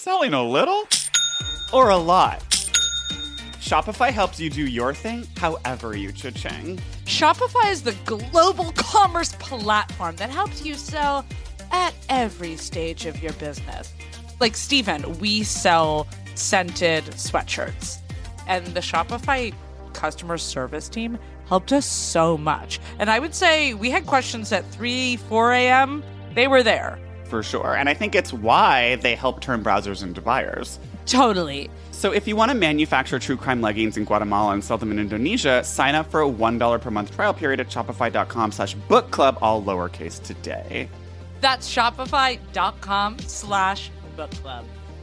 Selling a little or a lot? Shopify helps you do your thing however you cha-ching. Shopify is the global commerce platform that helps you sell at every stage of your business. Like, Steven, we sell scented sweatshirts. And the Shopify customer service team helped us so much. And I would say we had questions at 3, 4 a.m. They were there. For sure. And I think it's why they help turn browsers into buyers. Totally. So if you want to manufacture true crime leggings in Guatemala and sell them in Indonesia, sign up for a $1 per month trial period at shopify.com/bookclub, all lowercase, today. That's shopify.com/bookclub.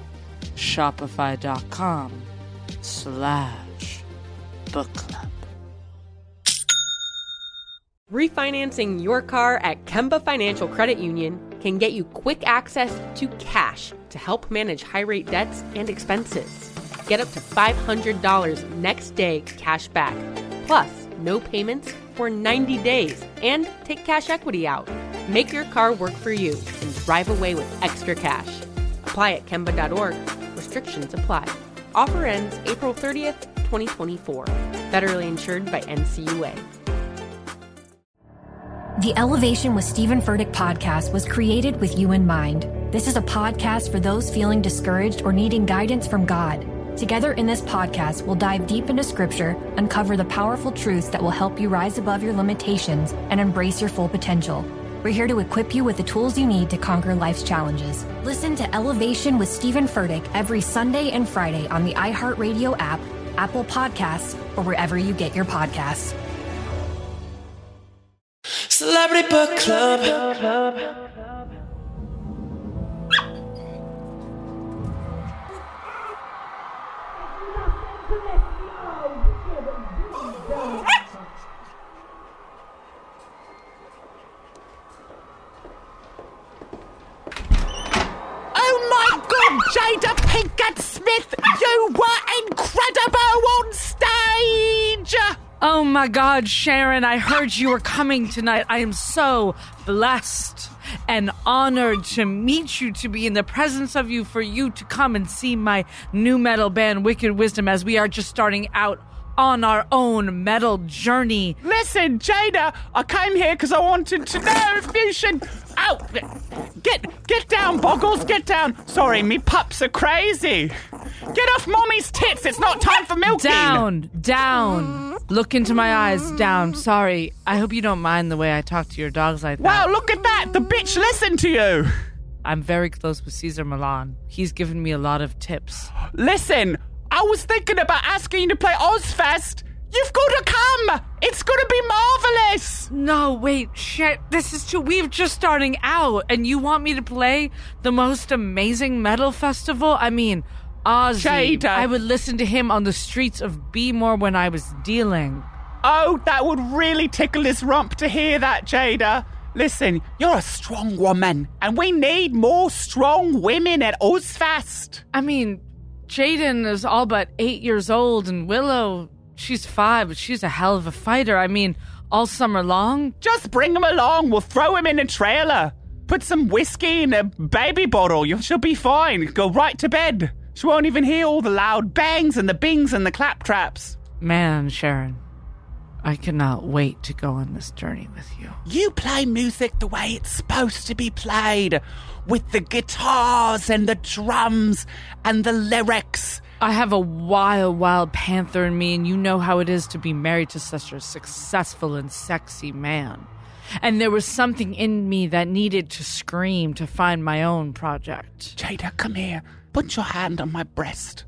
Shopify.com/bookclub. Refinancing your car at Kemba Financial Credit Union can get you quick access to cash to help manage high-rate debts and expenses. Get up to $500 next day cash back, plus no payments for 90 days, and take cash equity out. Make your car work for you and drive away with extra cash. Apply at Kemba.org. Restrictions apply. Offer ends April 30th, 2024. Federally insured by NCUA. The Elevation with Stephen Furtick podcast was created with you in mind. This is a podcast for those feeling discouraged or needing guidance from God. Together in this podcast, we'll dive deep into Scripture, uncover the powerful truths that will help you rise above your limitations and embrace your full potential. We're here to equip you with the tools you need to conquer life's challenges. Listen to Elevation with Stephen Furtick every Sunday and Friday on the iHeartRadio app, Apple Podcasts, or wherever you get your podcasts. Celebrity Book Club. Oh my God, Jada Pinkett Smith, you were incredible on stage! Oh my God, Sharon, I heard you were coming tonight. I am so blessed and honored to meet you, to be in the presence of you, for you to come and see my new metal band, Wicked Wisdom, as we are just starting out on our own metal journey. Listen, Jada, I came here because I wanted to know if you should... Oh, get down, Boggles, get down. Sorry, me pups are crazy. Get off Mommy's tits, it's not time for milking. Down. Look into my eyes, down. Sorry, I hope you don't mind the way I talk to your dogs like that. Wow, look at that, the bitch listened to you. I'm very close with Cesar Millan. He's given me a lot of tips. Listen, I was thinking about asking you to play Ozfest. You've got to come. It's going to be marvelous. No, wait, shit. This is too... We're just starting out, and you want me to play the most amazing metal festival? I mean, Ozzy. Jada. I would listen to him on the streets of Bmore when I was dealing. Oh, that would really tickle his rump to hear that, Jada. Listen, you're a strong woman, and we need more strong women at Ozfest. I mean, Jaden is all but 8 years old, and Willow, she's 5, but she's a hell of a fighter. I mean, all summer long. Just bring him along. We'll throw him in a trailer. Put some whiskey in a baby bottle. She'll be fine. Go right to bed. She won't even hear all the loud bangs and the bings and the claptraps. Man, Sharon, I cannot wait to go on this journey with you. You play music the way it's supposed to be played, with the guitars and the drums and the lyrics. I have a wild, wild panther in me, and you know how it is to be married to such a successful and sexy man. And there was something in me that needed to scream to find my own project. Jada, come here. Put your hand on my breast.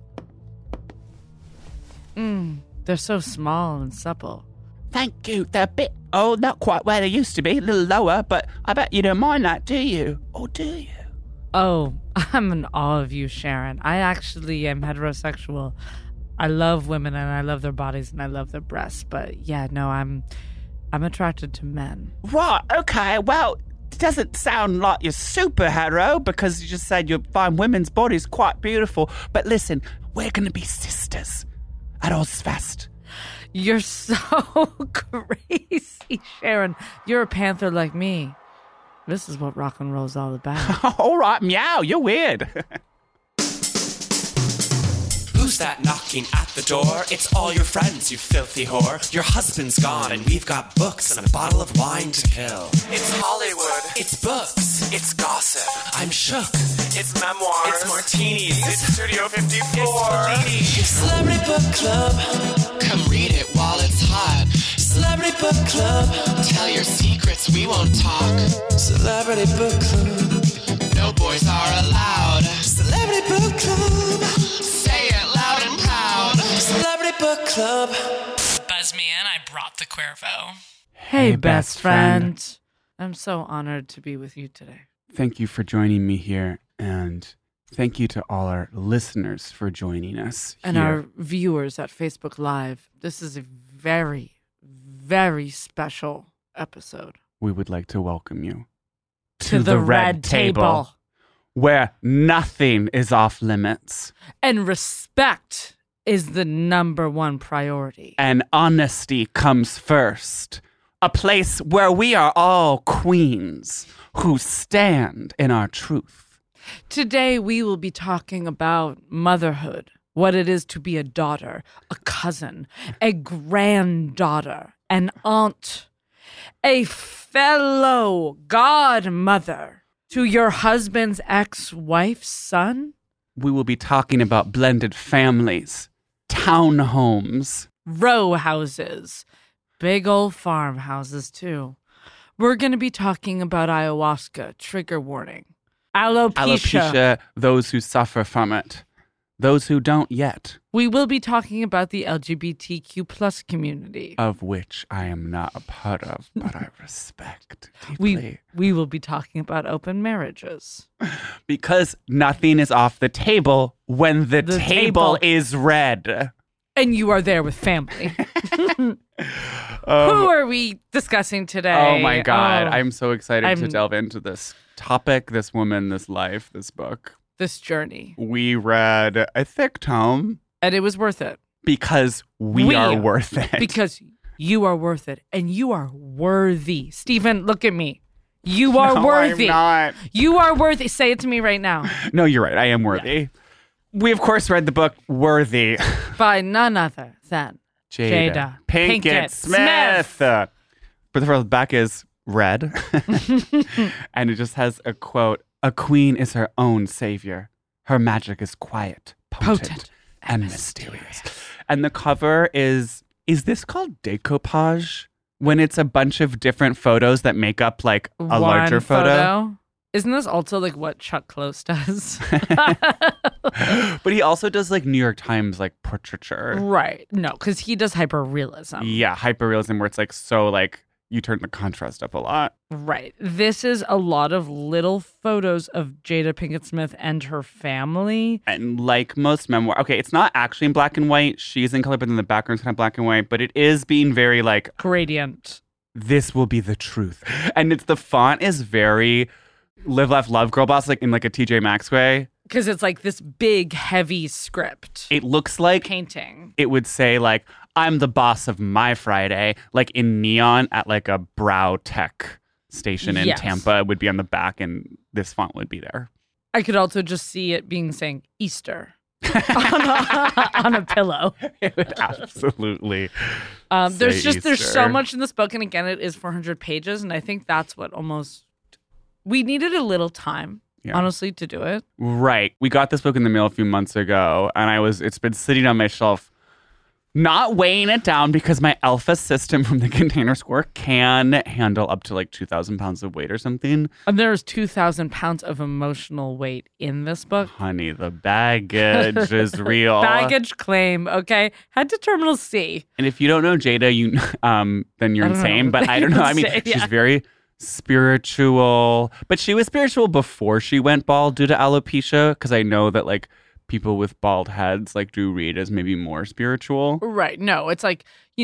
They're so small and supple. Thank you. They're a bit, not quite where they used to be, a little lower, but I bet you don't mind that, do you? Or do you? Oh, I'm in awe of you, Sharon. I actually am heterosexual. I love women, and I love their bodies, and I love their breasts. But yeah, no, I'm attracted to men. Right, okay, well, it doesn't sound like you're super hetero, because you just said you find women's bodies quite beautiful. But listen, we're going to be sisters at Ozfest. You're so crazy, Sharon. You're a panther like me. This is what rock and roll's all about. All right, meow, you're weird. that knocking at the door? It's all your friends, you filthy whore. Your husband's gone and we've got books and a bottle of wine to kill. It's Hollywood. It's books. It's gossip. I'm shook. It's memoirs. It's martinis. It's Studio 54. It's Celebrity Book Club. Come read it while it's hot. Celebrity Book Club. Tell your secrets, we won't talk. Celebrity Book Club. No boys are allowed. Celebrity Book Club. Say it loud and proud. Celebrity Book Club. Buzz me in, I brought the Cuervo. Hey, best friend. I'm so honored to be with you today. Thank you for joining me here, and thank you to all our listeners for joining us And here. our viewers at Facebook Live. This is a very, very special episode. We would like to welcome you To the Red Table. where nothing is off limits And respect is the number one priority. and honesty comes first. A place where we are all queens who stand in our truth. Today, we will be talking about motherhood, what it is to be a daughter, a cousin, a granddaughter, an aunt, a fellow godmother to your husband's ex-wife's son, We will be talking about blended families, townhomes, row houses, big old farmhouses, too. We're going to be talking about ayahuasca, trigger warning, alopecia. those who suffer from it, those who don't yet, We will be talking about the LGBTQ plus community. of which I am not a part of, but I respect deeply. We will be talking about open marriages. Because nothing is off the table when the The table table. is red. And you are there with family. Who are we discussing today? Oh my God. Oh, I'm so excited to I'm- delve into this topic, this woman, this life, this book. this journey. We read a thick tome And it was worth it. because we are worth it. Because you are worth it. And you are worthy. Stephen, look at me. You are No, worthy. I'm not. You are worthy. Say it to me right now. No, you're right. I am worthy. We, of course, read the book Worthy. By none other than Jada Pinkett Smith. But the back is red. And it just has a quote: "A queen is her own savior. Her magic is quiet, potent and mysterious." And the cover is this called decoupage? When it's a bunch of different photos that make up like a one larger photo. Isn't this also like what Chuck Close does? But he also does like New York Times like portraiture. Right. No, because he does hyperrealism. Yeah, hyperrealism where it's like so like you turn the contrast up a lot. Right. This is a lot of little photos of Jada Pinkett Smith and her family. And like most memoir, okay, it's not actually in black and white. She's in color, but then the background's kind of black and white. But it is being very like, Gradient. this will be the truth. And it's the font is very Live, Laugh, Love, Girl Boss, like in like a TJ Maxx way. Because it's like this big, heavy script. It looks like Painting. it would say like, I'm the boss of my Friday, like in neon at like a Brow Tech station in Yes. Tampa. It would be on the back and this font would be there. I could also just see it being saying Easter on a pillow. It would absolutely. There's say so Easter. much in this book. And again, it is 400 pages. And I think that's what we needed a little time, Yeah. honestly, to do it. Right. We got this book in the mail a few months ago, and it's been sitting on my shelf, not weighing it down because my Alpha system from the Container Store can handle up to like 2,000 pounds of weight or something. And there's 2,000 pounds of emotional weight in this book. Honey, the baggage is real. Baggage claim, okay? Head to Terminal C. And if you don't know Jada, then you're I don't insane. know. But I don't know. I mean, Insane, she's yeah. very spiritual, but she was spiritual before she went bald due to alopecia. Because I know that like people with bald heads like do read as maybe more spiritual. Right. No, it's like,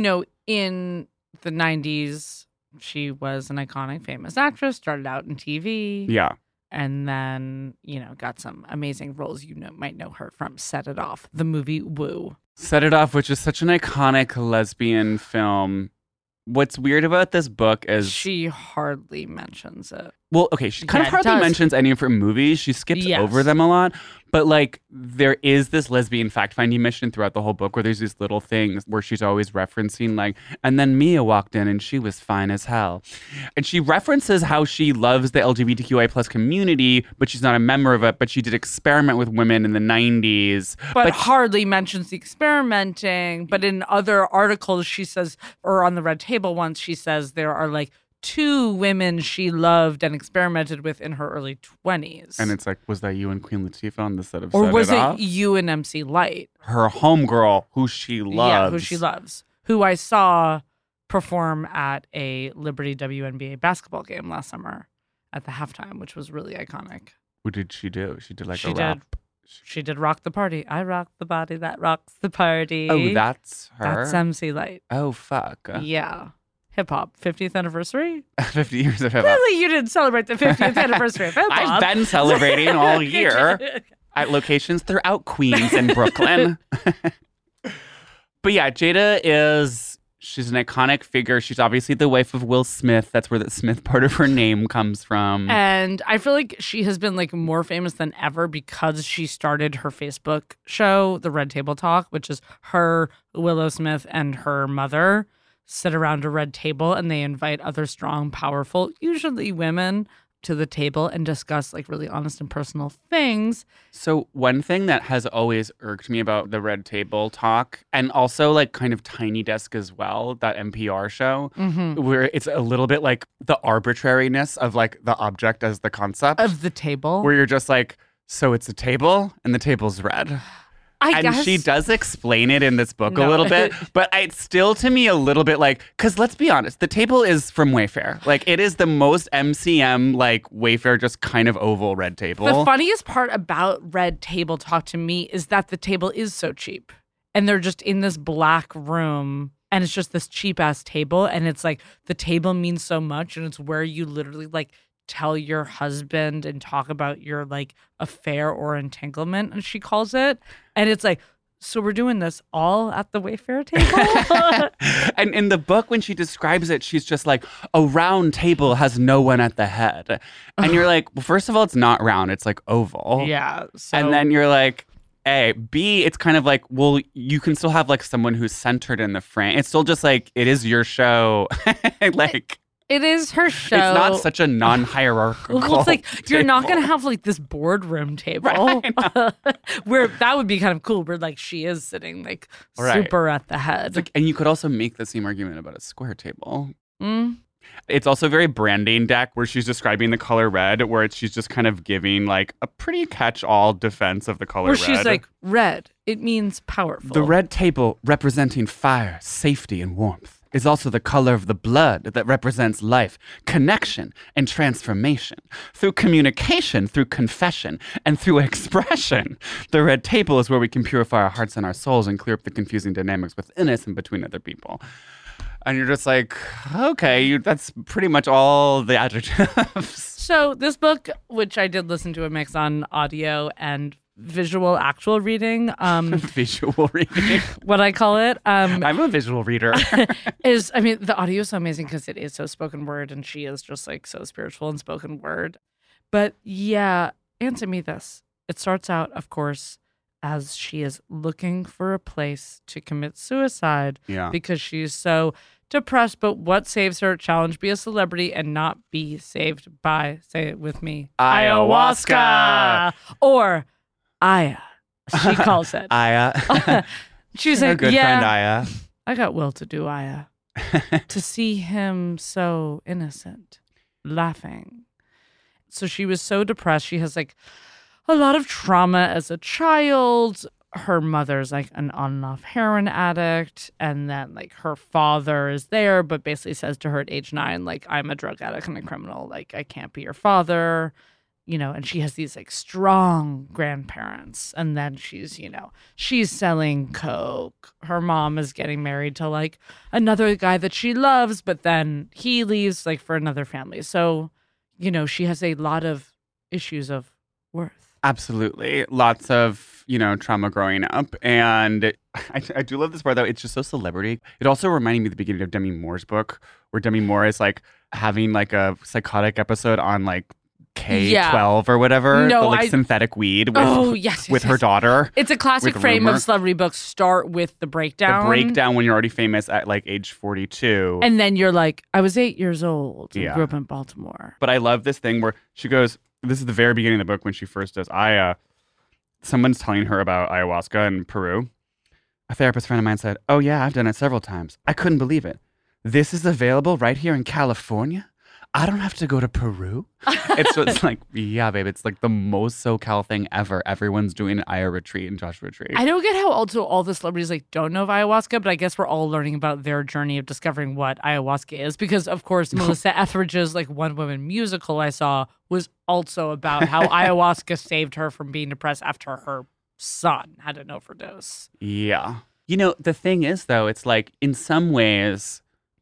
in the 90s, she was an iconic, famous actress, started out in TV. Yeah. And then, got some amazing roles. Might know her from Set It Off, the movie Woo. Set It Off, which is such an iconic lesbian film. What's weird about this book is She hardly mentions it. Well, okay, she kind Yeah, of it hardly does. mentions any of her movies. She skips Yes. over them a lot. But like there is this lesbian fact-finding mission throughout the whole book where there's these little things where she's always referencing like, and then Mia walked in and she was fine as hell. And she references how she loves the LGBTQI plus community, but she's not a member of it. But she did experiment with women in the 90s. But hardly mentions the experimenting. But in other articles, she says, or on the Red Table once, she says there are like 2 women she loved and experimented with in her early 20s. And it's like, was that you and Queen Latifah on the set of or Set was It it Off? you and MC Light? Her homegirl, who she loves. Yeah, who she loves. Who I saw perform at a Liberty WNBA basketball game last summer at the halftime, which was really iconic. What did she do? She did like She a did. rap. She did Rock the Party. I rock the body that rocks the party. Oh, that's her? That's MC Light. Oh, fuck. Yeah. Hip hop. 50th anniversary? 50 years of hip hop. Clearly you didn't celebrate the 50th anniversary of hip hop. I've been celebrating all year at locations throughout Queens and Brooklyn. But yeah, she's an iconic figure. She's obviously the wife of Will Smith. That's where the Smith part of her name comes from. And I feel like she has been like more famous than ever because she started her Facebook show, The Red Table Talk, which is her, Willow Smith, and her mother sit around a red table and they invite other strong, powerful, usually women, to the table and discuss like really honest and personal things. So one thing that has always irked me about the Red Table Talk, and also like kind of Tiny Desk as well, that NPR show, where it's a little bit like the arbitrariness of like the object as the concept. Of the table. Where you're just like, so it's a table and the table's red. I And guess she does explain it in this book a No. little bit, but it's still to me a little bit like, because let's be honest, the table is from Wayfair. Like it is the most MCM, like Wayfair, just kind of oval red table. The funniest part about Red Table Talk to me is that the table is so cheap. And they're just in this black room and it's just this cheap ass table. And it's like the table means so much. And it's where you literally like tell your husband and talk about your like affair or entanglement, and she calls it. And it's like, so we're doing this all at the Wayfair table? And in the book, when she describes it, she's just like, a round table has no one at the head. And you're like, well, first of all, it's not round, it's like oval. Yeah. So And then you're like, A. B, it's kind of like, well, you can still have like someone who's centered in the frame. It's still just like, it is your show. Like, it is her show. it's not such a non-hierarchical Well, it's like you're not table. gonna have like this boardroom table where that would be kind of cool. Where like she is sitting like Right. super at the head. It's like, and you could also make the same argument about a square table. Mm. It's also very branding deck where she's describing the color red, where she's just kind of giving like a pretty catch-all defense of the color Where red. she's like red. It means powerful. The red table representing fire, safety, and warmth is also the color of the blood that represents life, connection, and transformation. Through communication, through confession, and through expression, the red table is where we can purify our hearts and our souls and clear up the confusing dynamics within us and between other people. And you're just like, okay, that's pretty much all the adjectives. So this book, which I did listen to a mix on audio and visual actual reading, Visual reading. what I call it, I'm a visual reader. is, I mean, the audio is so amazing because it is so spoken word and she is just like so spiritual and spoken word. But yeah, answer me this. It starts out, of course, as she is looking for a place to commit suicide Yeah. because she's so depressed. But what saves her? Challenge, be a celebrity and not be saved by, say it with me, Ayahuasca. Or Aya, she calls it. Aya. She's Our like, good yeah, friend Aya. I got will to do Aya. To see him so innocent, laughing. So she was so depressed. She has like a lot of trauma as a child. Her mother's like an on and off heroin addict. And then like her father is there, but basically says to her at age 9, like, I'm a drug addict and a criminal. Like, I can't be your father. You know, and she has these like strong grandparents. And then she's, you know, she's selling coke. Her mom is getting married to like another guy that she loves, but then he leaves like for another family. So, you know, she has a lot of issues of worth. Absolutely. Lots of, you know, trauma growing up. And I do love this part, though. It's just so celebrity. It also reminded me of the beginning of Demi Moore's book, where Demi Moore is like having like a psychotic episode on like K12 or whatever, No, the like synthetic weed with, yes, with her daughter. It's a classic with frame Rumor. of celebrity books. Start with the breakdown. The breakdown when you're already famous at like age 42. And then you're like, I was 8 years old and Yeah. grew up in Baltimore. But I love this thing where she goes, this is the very beginning of the book when she first does, someone's telling her about ayahuasca in Peru. A therapist friend of mine said, oh yeah, I've done it several times. I couldn't believe it. This is available right here in California? I don't have to go to Peru? It's like, yeah, babe, it's like the most SoCal thing ever. Everyone's doing an Aya retreat and Josh retreat. I don't get how also all the celebrities like don't know of ayahuasca, but I guess we're all learning about their journey of discovering what ayahuasca is. Because of course, Melissa Etheridge's like One Woman musical I saw was also about how ayahuasca saved her from being depressed after her son had an overdose. Yeah. You know, the thing is, though, it's like in some ways,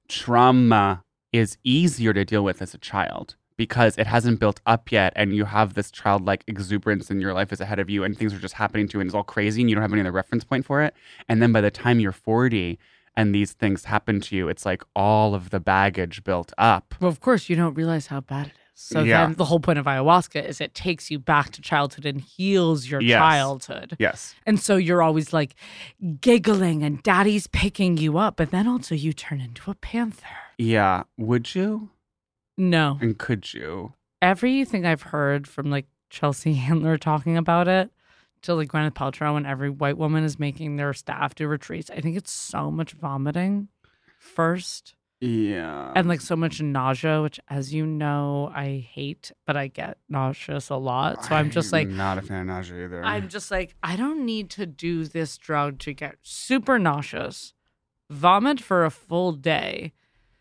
trauma is easier to deal with as a child because it hasn't built up yet and you have this childlike exuberance in your life is ahead of you and things are just happening to you and it's all crazy and you don't have any other reference point for it. And then by the time you're 40 and these things happen to you, it's like all of the baggage built up. Well, of course, you don't realize how bad it is. So Yeah. then the whole point of ayahuasca is it takes you back to childhood and heals your Yes. childhood. Yes. And so you're always like giggling and daddy's picking you up, but then also you turn into a panther. Yeah. Would you? No. And could you? Everything I've heard from like Chelsea Handler talking about it to like Gwyneth Paltrow and every white woman is making their staff do retreats, I think it's so much vomiting first. Yeah. And like so much nausea, which as you know, I hate, but I get nauseous a lot. So I'm just like, not a fan of nausea either. I'm just like, I don't need to do this drug to get super nauseous, vomit for a full day.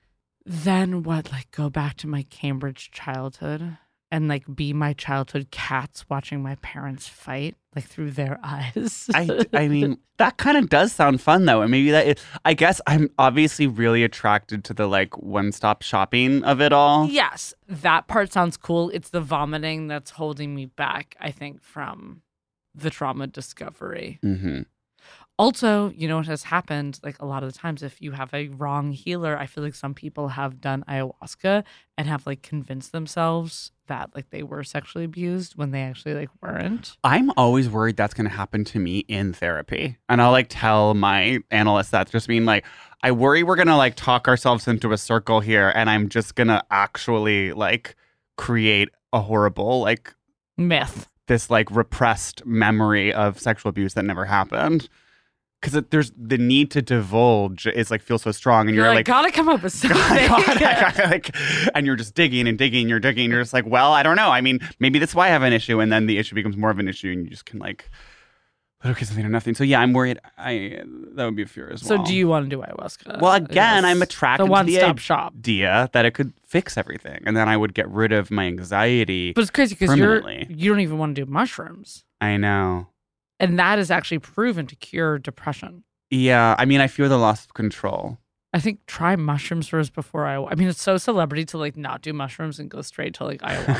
Then what? Like go back to my Cambridge childhood and like be my childhood cats watching my parents fight like through their eyes. I mean, that kind of does sound fun though. And maybe I guess I'm obviously really attracted to the like one-stop shopping of it all. Yes, that part sounds cool. It's the vomiting that's holding me back, I think, from the trauma discovery. Mm-hmm. Also, you know what has happened, like a lot of the times, if you have a wrong healer, I feel like some people have done ayahuasca and have like convinced themselves that like they were sexually abused when they actually like weren't. I'm always worried that's going to happen to me in therapy. And I'll like tell my analyst that, just being like, I worry we're going to like talk ourselves into a circle here and I'm just going to actually like create a horrible like Myth. this like repressed memory of sexual abuse that never happened. Because there's the need to divulge is like feels so strong, and you're like gotta come up with something. like, and you're just digging and digging, you're digging, you're just like, well, I don't know. I mean, maybe that's why I have an issue, and then the issue becomes more of an issue, and you just can like, okay, something or nothing. So yeah, I'm worried. That would be a fear as well. So do you want to do ayahuasca? Well, again, I'm attracted the to the one-stop shop. idea that it could fix everything, and then I would get rid of my anxiety. But it's crazy because permanently. you don't even want to do mushrooms. I know. And that is actually proven to cure depression. Yeah, I mean, I fear the loss of control. I think try mushrooms first before I mean, it's so celebrity to like not do mushrooms and go straight to like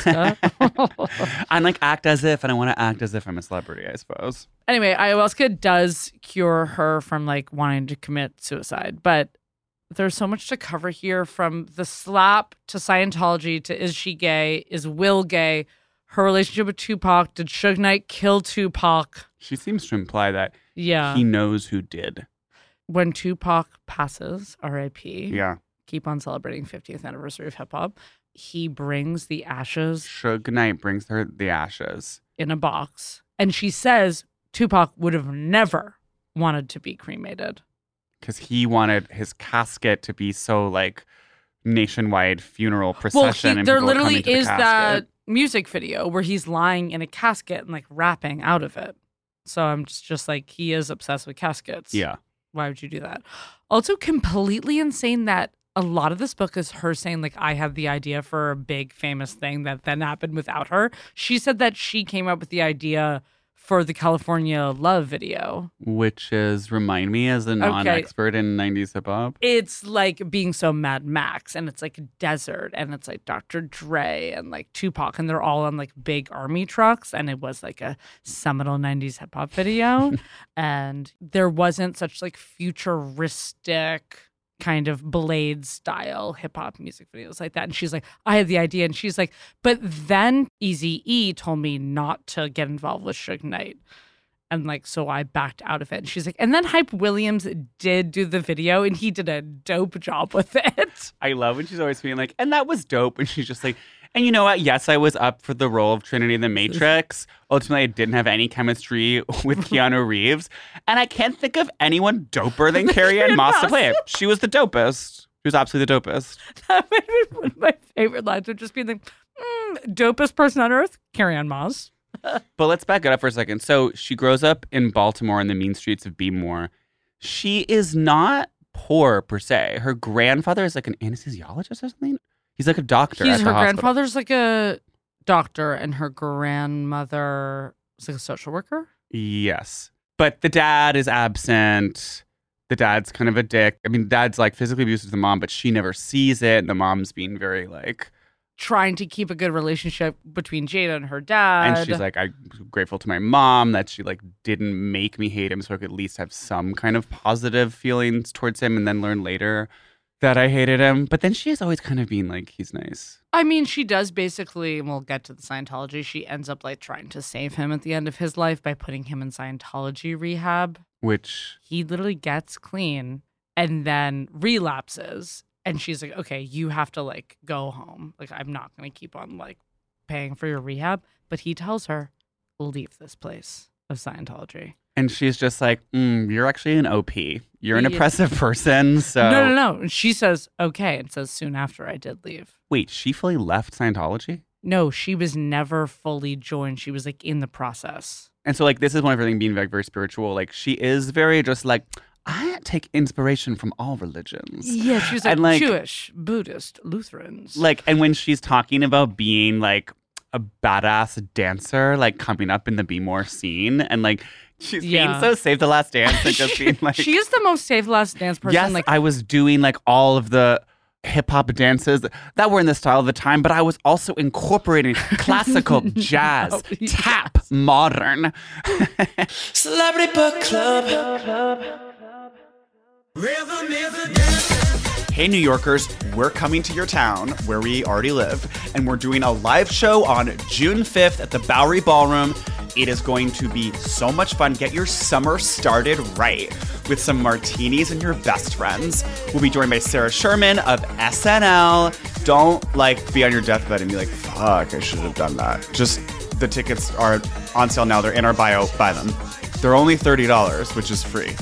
ayahuasca. And like act as if, and I want to act as if I'm a celebrity, I suppose. Anyway, ayahuasca does cure her from like wanting to commit suicide, but there's so much to cover here, from the slap to Scientology to is she gay? Is Will gay? Her relationship with Tupac. Did Suge Knight kill Tupac? She seems to imply that Yeah. he knows who did. When Tupac passes, R.I.P. Yeah. Keep on celebrating 50th anniversary of hip hop. He brings the ashes Suge Knight brings her the ashes. in a box, and she says Tupac would have never wanted to be cremated. Because he wanted his casket to be so like nationwide funeral procession. and there people were literally coming to the is that casket. music video where he's lying in a casket and like rapping out of it. So I'm just like, he is obsessed with caskets. Yeah. Why would you do that? Also, completely insane that a lot of this book is her saying, like, I had the idea for a big famous thing that then happened without her. She said that she came up with the idea for the California Love video. Which is, remind me as a non-expert in 90s hip hop. It's like being so Mad Max, and it's like a desert, and it's like Dr. Dre and like Tupac, and they're all on like big army trucks, and it was like a seminal 90s hip hop video. And there wasn't such like futuristic kind of Blade style hip hop music videos like that. And she's like, I had the idea. And she's like, but then Eazy-E told me not to get involved with Suge Knight. And like, so I backed out of it. And she's like, and then Hype Williams did do the video and he did a dope job with it. I love when she's always being like, and that was dope. And she's just like, and you know what? Yes, I was up for the role of Trinity in The Matrix. Ultimately, I didn't have any chemistry with Keanu Reeves. And I can't think of anyone doper than Carrie-Anne Moss to play it. She was the dopest. She was absolutely the dopest. That might be one of my favorite lines would just be like, dopest person on earth, Carrie-Anne Moss. But let's back it up for a second. So she grows up in Baltimore in the mean streets of Bmore. She is not poor per se. Her grandfather is like an anesthesiologist or something. He's like a doctor. Her hospital. grandfather's like a doctor, and her grandmother is like a social worker. Yes, but the dad is absent. The dad's kind of a dick. I mean, dad's like physically abusive to the mom, but she never sees it. And the mom's being very like trying to keep a good relationship between Jada and her dad. And she's like, I'm grateful to my mom that she like didn't make me hate him, so I could at least have some kind of positive feelings towards him, and then learn later that I hated him. But then she has always kind of been like, he's nice. I mean, she does basically, and we'll get to the Scientology, she ends up like trying to save him at the end of his life by putting him in Scientology rehab. Which he literally gets clean and then relapses. And she's like, okay, you have to like go home. Like, I'm not going to keep on like paying for your rehab. But he tells her, leave this place of Scientology. And she's just like, you're actually an OP. You're an oppressive person, so... No. And she says, okay, and says, soon after I did leave. Wait, she fully left Scientology? No, she was never fully joined. She was like in the process. And so like, this is one of her things being very, very spiritual. Like, she is very just like, I take inspiration from all religions. Yeah, she was like Jewish, Buddhist, Lutherans. Like, and when she's talking about being like a badass dancer, like coming up in the Bmore scene and like... She's being so Save the Last Dance and just being like... She is the most Save the Last Dance person. Yes, like, I was doing like all of the hip-hop dances that were in the style of the time, but I was also incorporating classical, jazz, tap, modern. Celebrity Book Club. Hey, New Yorkers, we're coming to your town where we already live, and we're doing a live show on June 5th at the Bowery Ballroom. It is going to be so much fun. Get your summer started right with some martinis and your best friends. We'll be joined by Sarah Sherman of SNL. Don't like be on your deathbed and be like, fuck, I should have done that. Just the tickets are on sale now. They're in our bio. Buy them. They're only $30, which is free.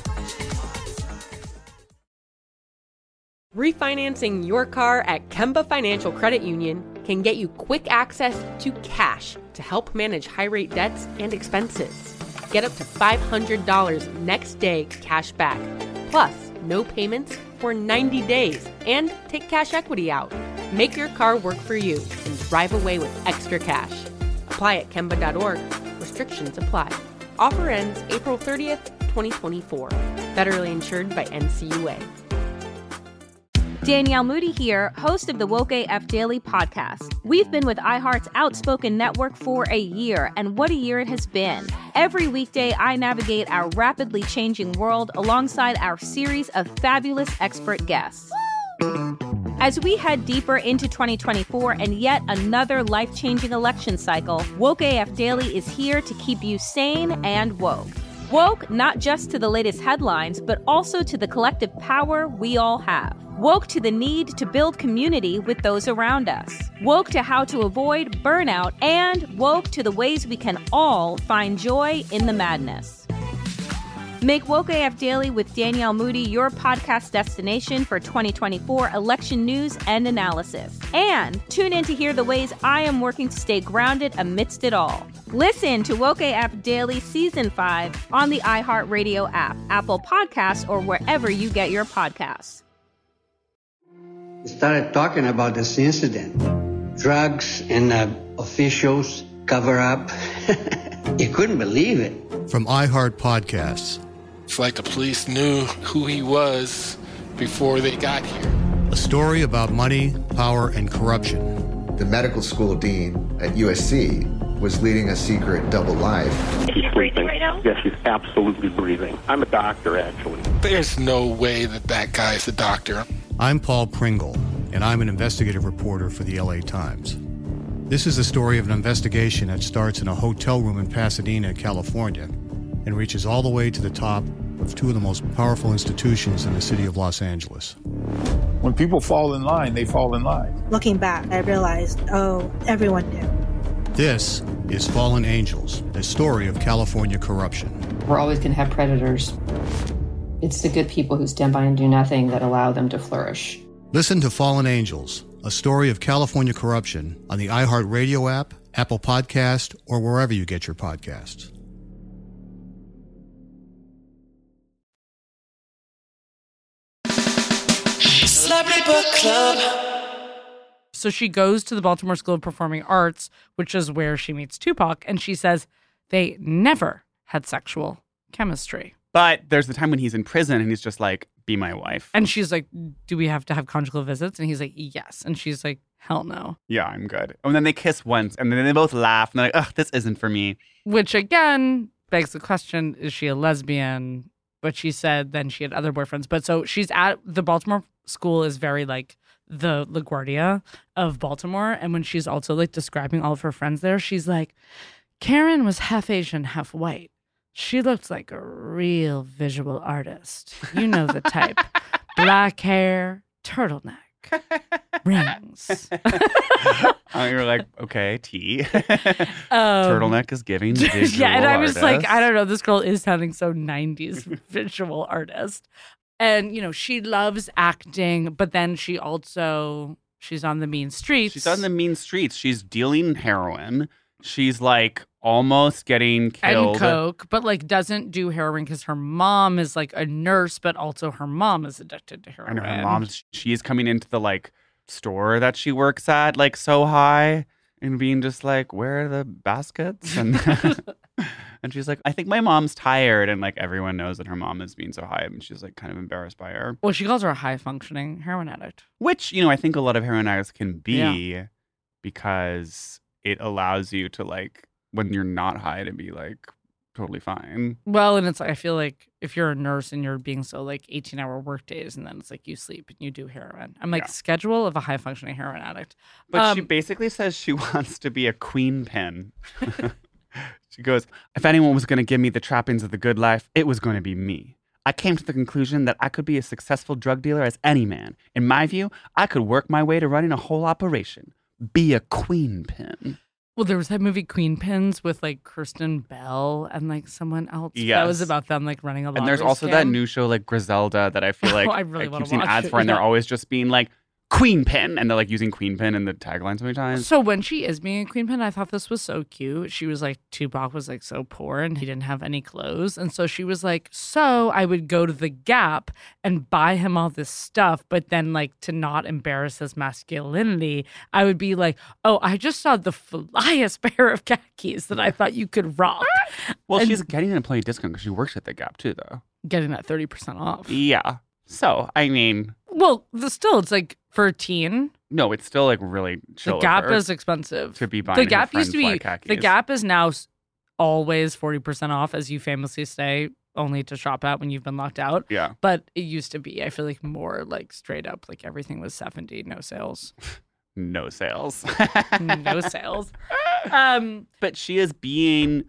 Refinancing your car at Kemba Financial Credit Union can get you quick access to cash to help manage high-rate debts and expenses. Get up to $500 next day cash back, plus no payments for 90 days, and take cash equity out. Make your car work for you and drive away with extra cash. Apply at Kemba.org. Restrictions apply. Offer ends April 30th, 2024. Federally insured by NCUA. Danielle Moody here, host of the Woke AF Daily podcast. We've been with iHeart's Outspoken Network for a year, and what a year it has been. Every weekday, I navigate our rapidly changing world alongside our series of fabulous expert guests. As we head deeper into 2024 and yet another life-changing election cycle, Woke AF Daily is here to keep you sane and woke. Woke not just to the latest headlines, but also to the collective power we all have. Woke to the need to build community with those around us. Woke to how to avoid burnout, and woke to the ways we can all find joy in the madness. Make Woke AF Daily with Danielle Moody your podcast destination for 2024 election news and analysis. And tune in to hear the ways I am working to stay grounded amidst it all. Listen to Woke AF Daily Season 5 on the iHeartRadio app, Apple Podcasts, or wherever you get your podcasts. Started talking about this incident. Drugs and officials cover up. You couldn't believe it. From iHeart Podcasts. It's like the police knew who he was before they got here. A story about money, power, and corruption. The medical school dean at USC was leading a secret double life. She's sleeping right now? Yes, she's absolutely breathing. I'm a doctor, actually. There's no way that guy's a doctor. I'm Paul Pringle, and I'm an investigative reporter for the LA Times. This is the story of an investigation that starts in a hotel room in Pasadena, California, and reaches all the way to the top of two of the most powerful institutions in the city of Los Angeles. When people fall in line, they fall in line. Looking back, I realized, everyone knew. This is Fallen Angels, a story of California corruption. We're always going to have predators. It's the good people who stand by and do nothing that allow them to flourish. Listen to Fallen Angels, a story of California corruption on the iHeartRadio app, Apple Podcast, or wherever you get your podcasts. Celebrity Book Club. So she goes to the Baltimore School of Performing Arts, which is where she meets Tupac, and she says they never had sexual chemistry. But there's the time when he's in prison and he's just like, be my wife. And she's like, do we have to have conjugal visits? And he's like, yes. And she's like, hell no. Yeah, I'm good. And then they kiss once and then they both laugh and they're like, ugh, this isn't for me. Which again begs the question, is she a lesbian? But she said then she had other boyfriends. But so she's at the Baltimore School is very like the LaGuardia of Baltimore. And when she's also like describing all of her friends there, she's like, Karen was half Asian, half white. She looked like a real visual artist. You know the type. Black hair, turtleneck, rings. You're like, okay, tea. Turtleneck is giving visual yeah, and I was artist. like, I don't know, this girl is sounding so 90s visual artist. And, you know, she loves acting, but then she's on the mean streets. She's on the mean streets. She's dealing heroin. She's like almost getting killed. And coke, but like doesn't do heroin because her mom is like a nurse, but also her mom is addicted to heroin. And her mom, she's coming into the like store that she works at like so high and being just like, where are the baskets? And and she's like, I think my mom's tired. And like everyone knows that her mom is being so high and she's like kind of embarrassed by her. Well, she calls her a high functioning heroin addict. Which, you know, I think a lot of heroin addicts can be because it allows you to like, when you're not high, to be like totally fine. Well, and it's like, I feel like if you're a nurse and you're being so like 18-hour work days and then it's like you sleep and you do heroin. I'm like, schedule of a high functioning heroin addict. But she basically says she wants to be a queen pin. She goes, if anyone was going to give me the trappings of the good life, it was going to be me. I came to the conclusion that I could be a successful drug dealer as any man. In my view, I could work my way to running a whole operation. Be a queen pin. Well, there was that movie Queen Pins with like Kristen Bell and like someone else. Yes. That was about them like running a lottery And there's also scam. that new show like Griselda that I feel like I really keep wanna seeing watch ads it, for, and they're yeah. always just being like, queen pin, and they're like using queen pin in the tagline so many times. So when she is being a queen pin, I thought this was so cute. She was like, Tupac was like so poor and he didn't have any clothes. And so she was like, so I would go to the Gap and buy him all this stuff. But then like to not embarrass his masculinity, I would be like, oh, I just saw the flyest pair of khakis that I thought you could rock. Well, And she's getting an employee discount because she works at the Gap too, though. getting that 30% off. Yeah. So, I mean... Well, still, it's like for a teen. No, it's still like really chill. The Gap of her is expensive. to be buying The her Gap friend used to be. fly khakis. The Gap is now always 40% off, as you famously say, only to shop at when you've been locked out. Yeah. But it used to be, I feel like, more like straight up, like everything was 70, no sales. No sales. No sales. But she is being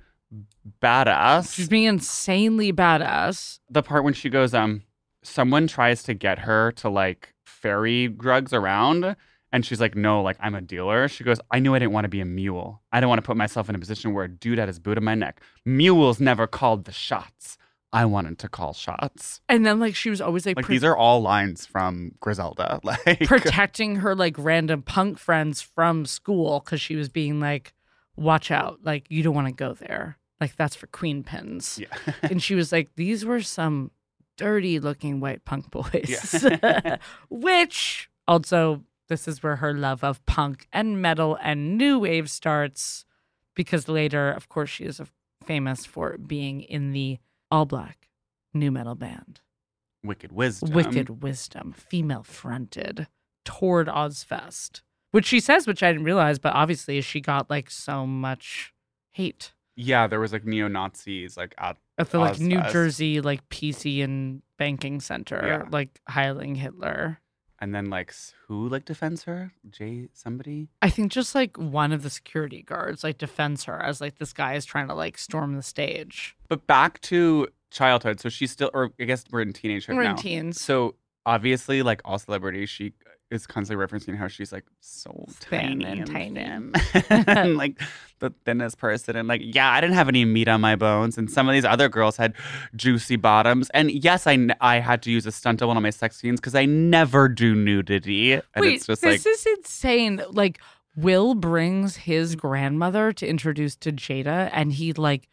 badass. She's being insanely badass. The part when she goes, someone tries to get her to like ferry drugs around, and she's like, no, like I'm a dealer. She goes, I knew I didn't want to be a mule. I didn't want to put myself in a position where a dude had his boot in my neck. Mules never called the shots. I wanted to call shots. And then like she was always like, These are all lines from Griselda. Like protecting her like random punk friends from school because she was being like, watch out, like you don't want to go there. Like that's for queen pins. Yeah. And she was like, these were some dirty looking white punk boys. Yeah. Which also, this is where her love of punk and metal and new wave starts, because later, of course, she is famous for being in the all black new metal band Wicked Wisdom. Wicked Wisdom, female fronted, toured Ozfest, which she says, which I didn't realize, but obviously she got like so much hate Yeah, there was like neo-Nazis like at the like New Ozfest. Jersey like PC and banking center, Yeah. like Heiling Hitler. And then like who like defends her? Somebody? I think just like one of the security guards like defends her as like this guy is trying to like storm the stage. But back to childhood. So she's still, or I guess we're in teenagehood We're now. in teens. So obviously, like all celebrities, she is constantly referencing how she's like so Thin tiny and and tiny. thin. And like the thinnest person. And like, yeah, I didn't have any meat on my bones. And some of these other girls had juicy bottoms. And yes, I had to use a stunt double on my sex scenes because I never do nudity. And Wait, it's just this like, is insane. Like Will brings his grandmother to introduce to Jada, and he like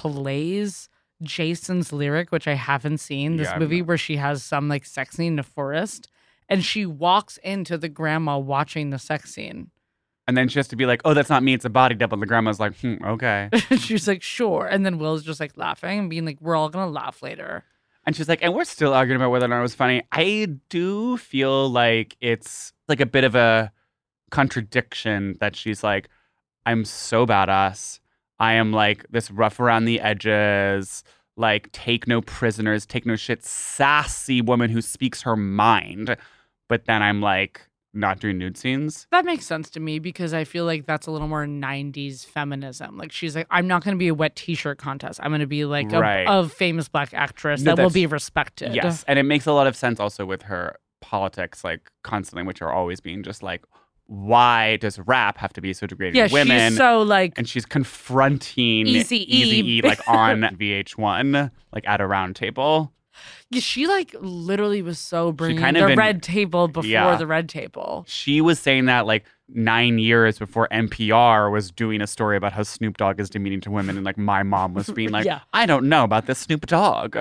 plays Jason's lyric, which I haven't seen. This Yeah, I've movie not. where she has some like sex scene in a forest, and she walks into the grandma watching the sex scene. and then she has to be like, oh, that's not me, it's a body double. And the grandma's like, okay. She's like, sure. And then Will's just like laughing and being like, we're all gonna laugh later. And she's like, and we're still arguing about whether or not it was funny. I do feel like it's like a bit of a contradiction that she's like, I'm so badass. I am like this rough around the edges, like take no prisoners, take no shit, sassy woman who speaks her mind. But then I'm like not doing nude scenes. That makes sense to me because I feel like that's a little more 90s feminism. Like she's like, I'm not going to be a wet t-shirt contest. I'm going to be like Right. a famous black actress No, that will that's- be respected. Yes. And it makes a lot of sense also with her politics, like constantly, which are always being just like, why does rap have to be so degrading Yeah, to women? she's so like, And she's confronting Eazy-E. Eazy-E like on VH1, like at a round table. yeah, she like literally was so bringing kind of the been- red table before Yeah. the red table. She was saying that like 9 years before NPR was doing a story about how Snoop Dogg is demeaning to women. And like my mom was being like, Yeah. I don't know about this Snoop Dogg.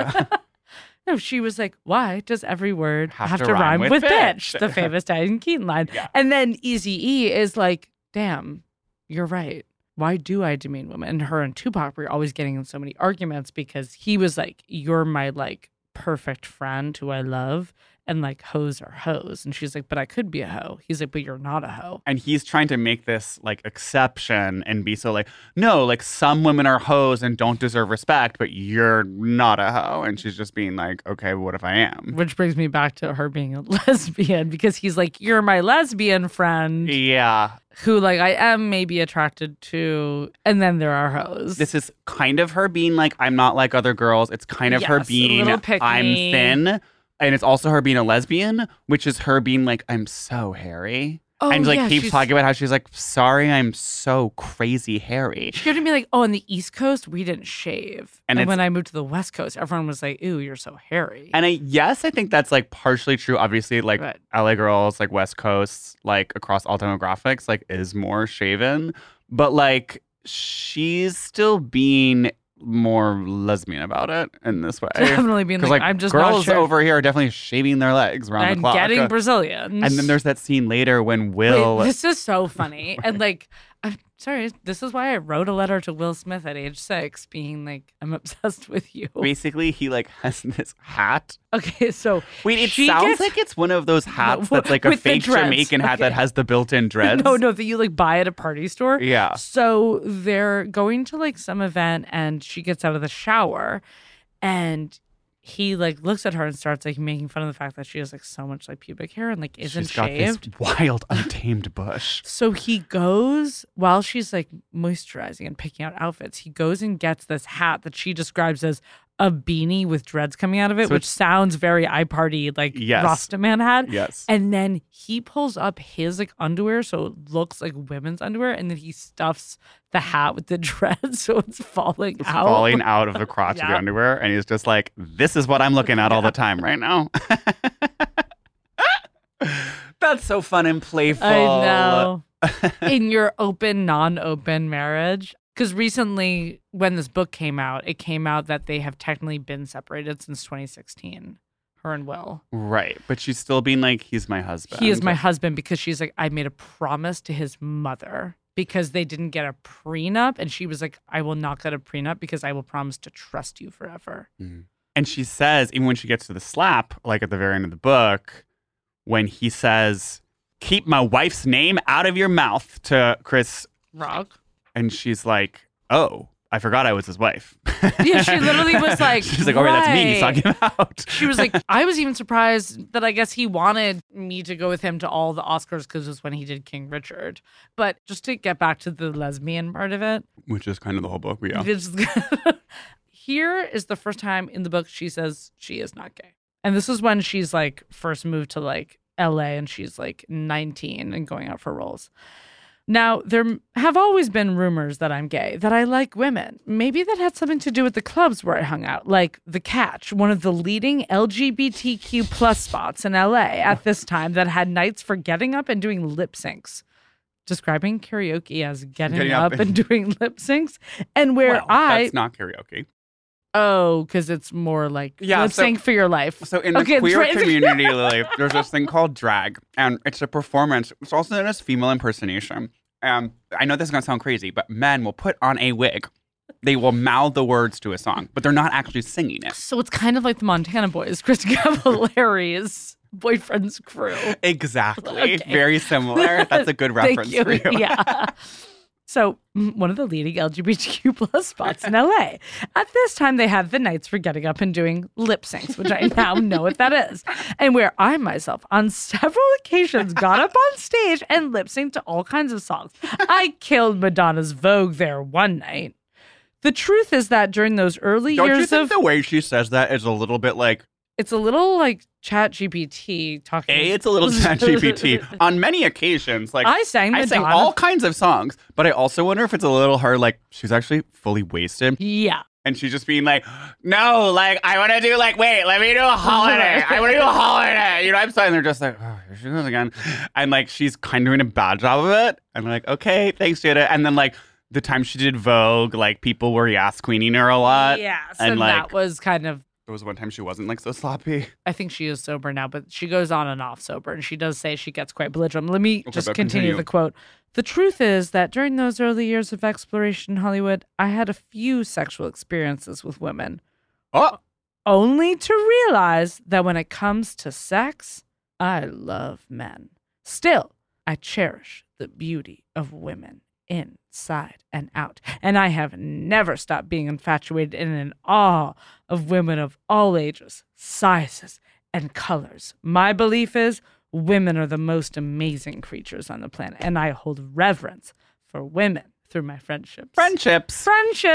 No, she was like, why does every word Have have to to rhyme rhyme with with bitch? bitch. The famous Diane Keaton line. Yeah. And then Eazy-E is like, damn, you're right. Why do I demean women? And her and Tupac were always getting in so many arguments because he was like, you're my like perfect friend who I love. And like hoes are hoes. And she's like, but I could be a hoe. He's like, but you're not a hoe. And he's trying to make this like exception and be so like, no, like some women are hoes and don't deserve respect, but you're not a hoe. And she's just being like, okay, what if I am? Which brings me back to her being a lesbian because he's like, you're my lesbian friend Yeah. who like I am maybe attracted to. And then there are hoes. This is kind of her being like, I'm not like other girls. It's kind of her Yes, a being, little pick I'm me. thin. And it's also her being a lesbian, which is her being like, I'm so hairy. Oh, and like yeah, keeps she's- talking about how she's like, sorry, I'm so crazy hairy. She kept to be like, oh, on the East Coast, we didn't shave. And And it's- when I moved to the West Coast, everyone was like, ooh, you're so hairy. And yes, I think that's like partially true. Obviously, like Right. LA girls, like West Coast, like across all demographics, like is more shaven. But like she's still being more lesbian about it in this way. Definitely being 'Cause, like, I'm just not girls sure. over here are definitely shaving their legs around the And clock. getting Brazilians. And then there's that scene later when Will. Wait, this is so funny. And like, I'm sorry, this is why I wrote a letter to Will Smith at age 6, being like, I'm obsessed with you. Basically, he like has this hat. Okay, so Wait, it she sounds gets- like it's one of those hats No, that's like a with the fake dreads. Jamaican hat that Okay. has the built-in dreads. No, that you like buy at a party store. Yeah. So they're going to like some event and she gets out of the shower and he like looks at her and starts like making fun of the fact that she has like so much like pubic hair and like isn't She's got shaved. this wild, untamed bush. So he goes while she's like moisturizing and picking out outfits. He goes and gets this hat that she describes as a beanie with dreads coming out of it, So which it's- sounds very iParty like Yes. Rastaman hat. Yes. And then he pulls up his like underwear so it looks like women's underwear, and then he stuffs the hat with the dreads so it's falling It's out. falling out of the crotch of the Yeah. underwear. And he's just like, this is what I'm looking at all the time right now. That's so fun and playful. I know. In your open, non-open marriage. Because recently, when this book came out, it came out that they have technically been separated since 2016. Her and Will. Right. But she's still being like, he's my husband. He is my husband because she's like, I made a promise to his mother because they didn't get a prenup. And she was like, I will not get a prenup because I will promise to trust you forever. And she says, even when she gets to the slap, like at the very end of the book, when he says, keep my wife's name out of your mouth to Chris Rock. And she's like, oh, I forgot I was his wife. Yeah, she literally was like, she's like, oh, right, that's me he's talking about. She was like, I was even surprised that I guess he wanted me to go with him to all the Oscars because it was when he did King Richard. But just to get back to the lesbian part of it. Which is kind of the whole book, yeah. Here is the first time in the book she says she is not gay. And this is when she's like first moved to like LA and she's like 19 and going out for roles. Now, there have always been rumors that I'm gay, that I like women. Maybe that had something to do with the clubs where I hung out, like The Catch, one of the leading LGBTQ plus spots in LA at this time that had nights for getting up and doing lip syncs. Describing karaoke as getting up and doing lip syncs. And where that's not karaoke. Oh, because it's more like lip sync for your life. So in the queer community, Lily, there's this thing called drag, and it's a performance. It's also known as female impersonation. I know this is going to sound crazy, but men will put on a wig. They will mouth the words to a song, but they're not actually singing it. So it's kind of like the Montana Boys, Chris Cavallari's boyfriend's crew. Exactly. Okay. Very similar. That's a good reference for you. Yeah. So one of the leading LGBTQ plus spots in LA. At this time, they have the nights for getting up and doing lip syncs, which I now know what that is. And where I myself, on several occasions, got up on stage and lip synced to all kinds of songs. I killed Madonna's Vogue there one night. The truth is that during those early Don't years you think of... the way she says that is a little bit like... It's a little like ChatGPT talking. It's a little ChatGPT. On many occasions, like I sang all kinds of songs, but I also wonder if it's a little her, like she's actually fully wasted. Yeah. And she's just being like, no, like, I want to do, like, wait, let me do a holiday. I want to do a holiday. You know what I'm saying? They're just like, oh, here she goes again. And, like, she's kind of doing a bad job of it. I'm like, okay, thanks, Jada. And then, like, the time she did Vogue, like, people were Yas Queening her a lot. Yeah, so and, like, that was kind of... There was one time she wasn't, like, so sloppy. I think she is sober now, but she goes on and off sober, and she does say she gets quite belligerent. Let me just continue the quote. The truth is that during those early years of exploration in Hollywood, I had a few sexual experiences with women. Oh! Only to realize that when it comes to sex, I love men. Still, I cherish the beauty of women inside and out. And I have never stopped being infatuated and in awe of women of all ages, sizes, and colors. My belief is women are the most amazing creatures on the planet, and I hold reverence for women through my friendships. Friendships.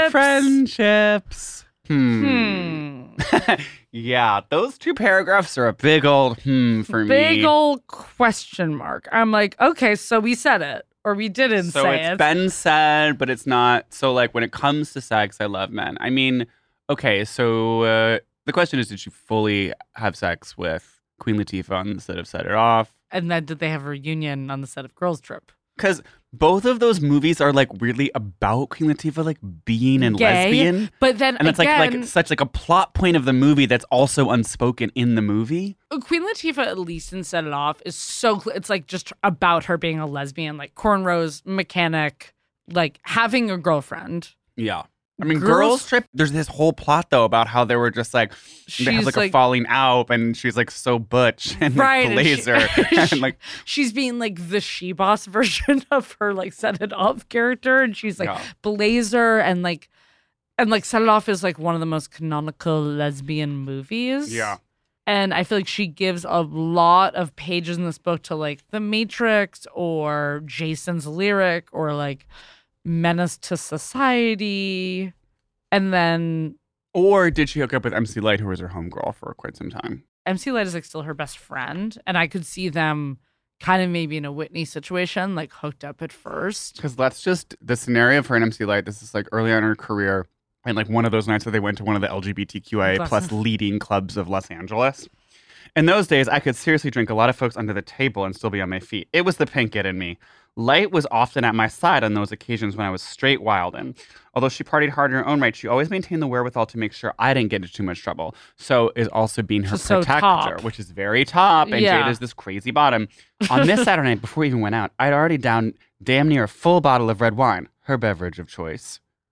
Yeah, those two paragraphs are a big old for me. Big old question mark. I'm like, okay, so we said it. Or we didn't so say it. So it's been said, but it's not. So, like, when it comes to sex, I love men. I mean, okay, so the question is, did you fully have sex with Queen Latifah on the set of Set It Off? And then did they have a reunion on the set of Girls Trip? Because both of those movies are, like, weirdly about Queen Latifah, like, being a lesbian. But then and it's again, like such like a plot point of the movie that's also unspoken in the movie. Queen Latifah, at least in Set It Off, is so it's like just about her being a lesbian, like cornrows, mechanic, like having a girlfriend. Yeah. I mean, Girls Trip, there's this whole plot, though, about how they were just like, they have like a falling out, and she's like so butch and like blazer. And like, she's being like the she-boss version of her like Set It Off character. And she's like blazer and like Set It Off is like one of the most canonical lesbian movies. Yeah. And I feel like she gives a lot of pages in this book to like The Matrix or Jason's Lyric or like Menace to Society, and then... Or did she hook up with MC Lyte, who was her homegirl for quite some time? MC Lyte is like still her best friend, and I could see them kind of maybe in a Whitney situation, like hooked up at first. Because that's just the scenario for an MC Lyte. This is like early on in her career, and like one of those nights where they went to one of the LGBTQIA plus leading clubs of Los Angeles. In those days, I could seriously drink a lot of folks under the table and still be on my feet. It was the pink kid in me. Lyte was often at my side on those occasions when I was straight wild, and although she partied hard in her own right, she always maintained the wherewithal to make sure I didn't get into too much trouble. So is also being her protector, which is very top, and Jada's this crazy bottom. On this Saturday night, before we even went out, I'd already downed damn near a full bottle of red wine, her beverage of choice.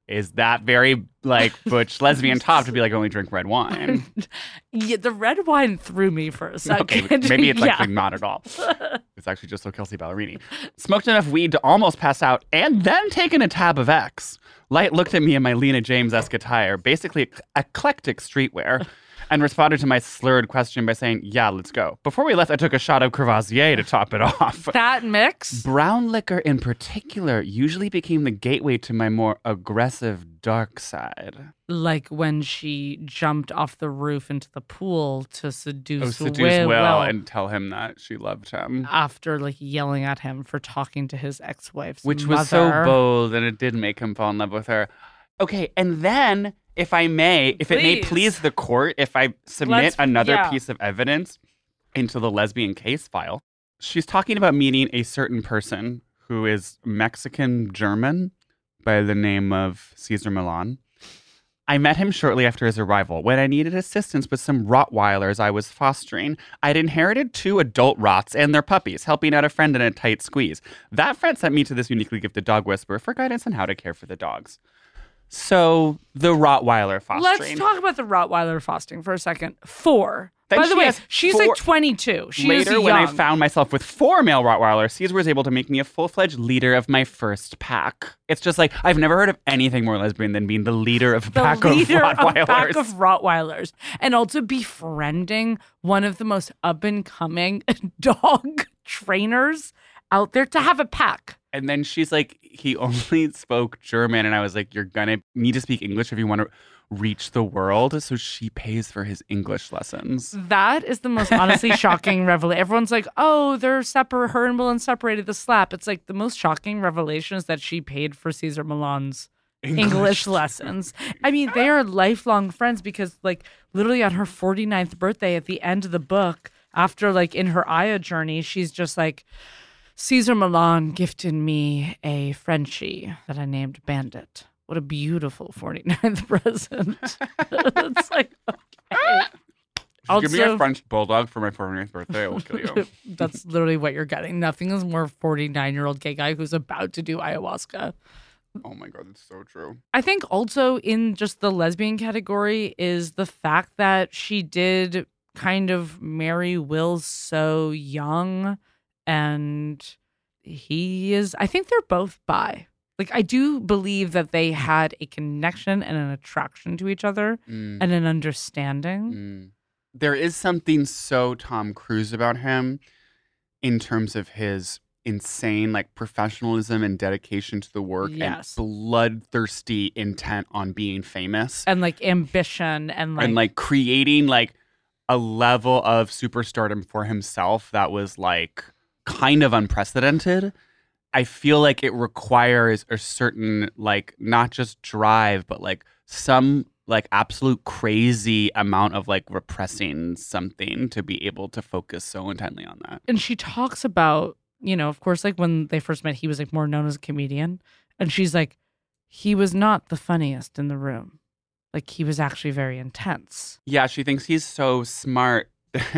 is that very like butch lesbian top to be like only drink red wine. Yeah, the red wine threw me for a second. Okay, maybe it's actually not at all. It's actually just so Kelsey Ballerini. Smoked enough weed to almost pass out and then taken a tab of X. Light looked at me in my Lena James-esque attire, basically eclectic streetwear, and responded to my slurred question by saying, yeah, let's go. Before we left, I took a shot of Courvoisier to top it off. That mix? Brown liquor in particular usually became the gateway to my more aggressive dark side. Like when she jumped off the roof into the pool to seduce Will and tell him that she loved him. After like yelling at him for talking to his ex-wife's Which mother. was so bold, and it did make him fall in love with her. Okay, and then, if I may, if it may please the court, if I submit another piece of evidence into the lesbian case file, she's talking about meeting a certain person who is Mexican-German by the name of Cesar Millan. I met him shortly after his arrival when I needed assistance with some Rottweilers I was fostering. I'd inherited 2 adult Rots and their puppies, helping out a friend in a tight squeeze. That friend sent me to this uniquely gifted dog whisperer for guidance on how to care for the dogs. So, the Rottweiler fostering. Let's talk about the Rottweiler fostering for a second. 4. Then By the way, has she's 4. like 22. She is Later, young. when I found myself with 4 male Rottweilers, Cesar was able to make me a full-fledged leader of my first pack. It's just like, I've never heard of anything more lesbian than being the leader of a pack of Rottweilers. And also befriending one of the most up-and-coming dog trainers out there to have a pack. And then she's like, he only spoke German. And I was like, you're going to need to speak English if you want to reach the world. So she pays for his English lessons. That is the most honestly shocking revelation. Everyone's like, oh, they're separate. Her and Willen separated the slap. It's like the most shocking revelation is that she paid for Cesar Millan's English lessons. I mean, they are lifelong friends because like literally on her 49th birthday at the end of the book, after like in her Aya journey, she's just like, Cesar Millan gifted me a Frenchie that I named Bandit. What a beautiful 49th present. It's like, okay. Give me a French bulldog for my 49th birthday. I will kill you. That's literally what you're getting. Nothing is more 49-year-old gay guy who's about to do ayahuasca. Oh my God, that's so true. I think also in just the lesbian category is the fact that she did kind of marry Will so young. And I think they're both bi. Like, I do believe that they had a connection and an attraction to each other and an understanding. There is something so Tom Cruise about him in terms of his insane, like, professionalism and dedication to the work and bloodthirsty intent on being famous. And, like, ambition and, like, creating, like, a level of superstardom for himself that was, like, kind of unprecedented. I feel like it requires a certain, like, not just drive, but like some like absolute crazy amount of like repressing something to be able to focus so intently on that. And she talks about, you know, of course, like when they first met, he was like more known as a comedian. And she's like, he was not the funniest in the room. Like he was actually very intense. Yeah, she thinks he's so smart.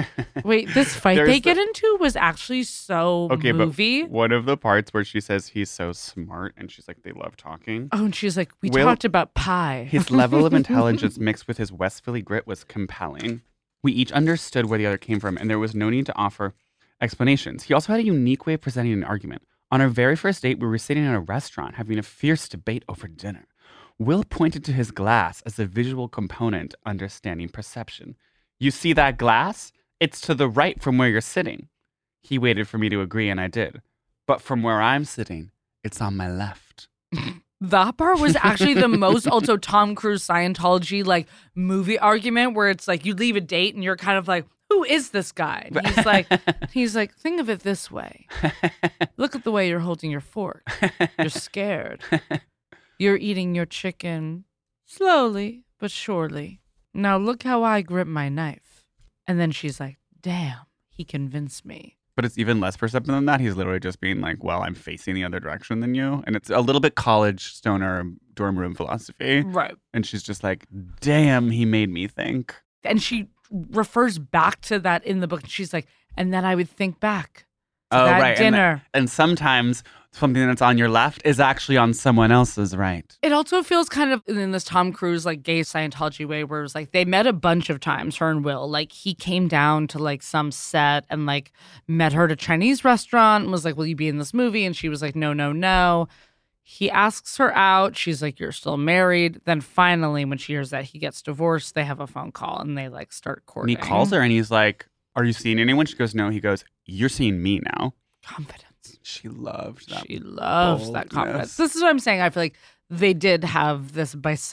Wait, this fight they get into was actually so movie. But one of the parts where she says he's so smart and she's like, they love talking. Oh, and she's like, we talked about pie. His level of intelligence mixed with his West Philly grit was compelling. We each understood where the other came from, and there was no need to offer explanations. He also had a unique way of presenting an argument. On our very first date, we were sitting in a restaurant having a fierce debate over dinner. Will pointed to his glass as a visual component understanding perception. You see that glass? It's to the right from where you're sitting. He waited for me to agree, and I did. But from where I'm sitting, it's on my left. That part was actually the most also Tom Cruise Scientology like movie argument where it's like you leave a date and you're kind of like, who is this guy? And he's like, think of it this way. Look at the way you're holding your fork. You're scared. You're eating your chicken slowly but surely. Now look how I grip my knife. And then she's like, damn, he convinced me. But it's even less perceptive than that. He's literally just being like, well, I'm facing the other direction than you. And it's a little bit college stoner dorm room philosophy. Right. And she's just like, damn, he made me think. And she refers back to that in the book. She's like, and then I would think back that right. dinner. And sometimes something that's on your left is actually on someone else's right. It also feels kind of in this Tom Cruise like gay Scientology way where it was like they met a bunch of times, her and Will. Like he came down to like some set and like met her at a Chinese restaurant and was like, will you be in this movie? And she was like, no. He asks her out. She's like, you're still married. Then finally, when she hears that he gets divorced, they have a phone call and they like start courting. And he calls her and he's like, are you seeing anyone? She goes, no. He goes, you're seeing me now. Confidence. She loved that. She loves that confidence. This is what I'm saying. I feel like they did have this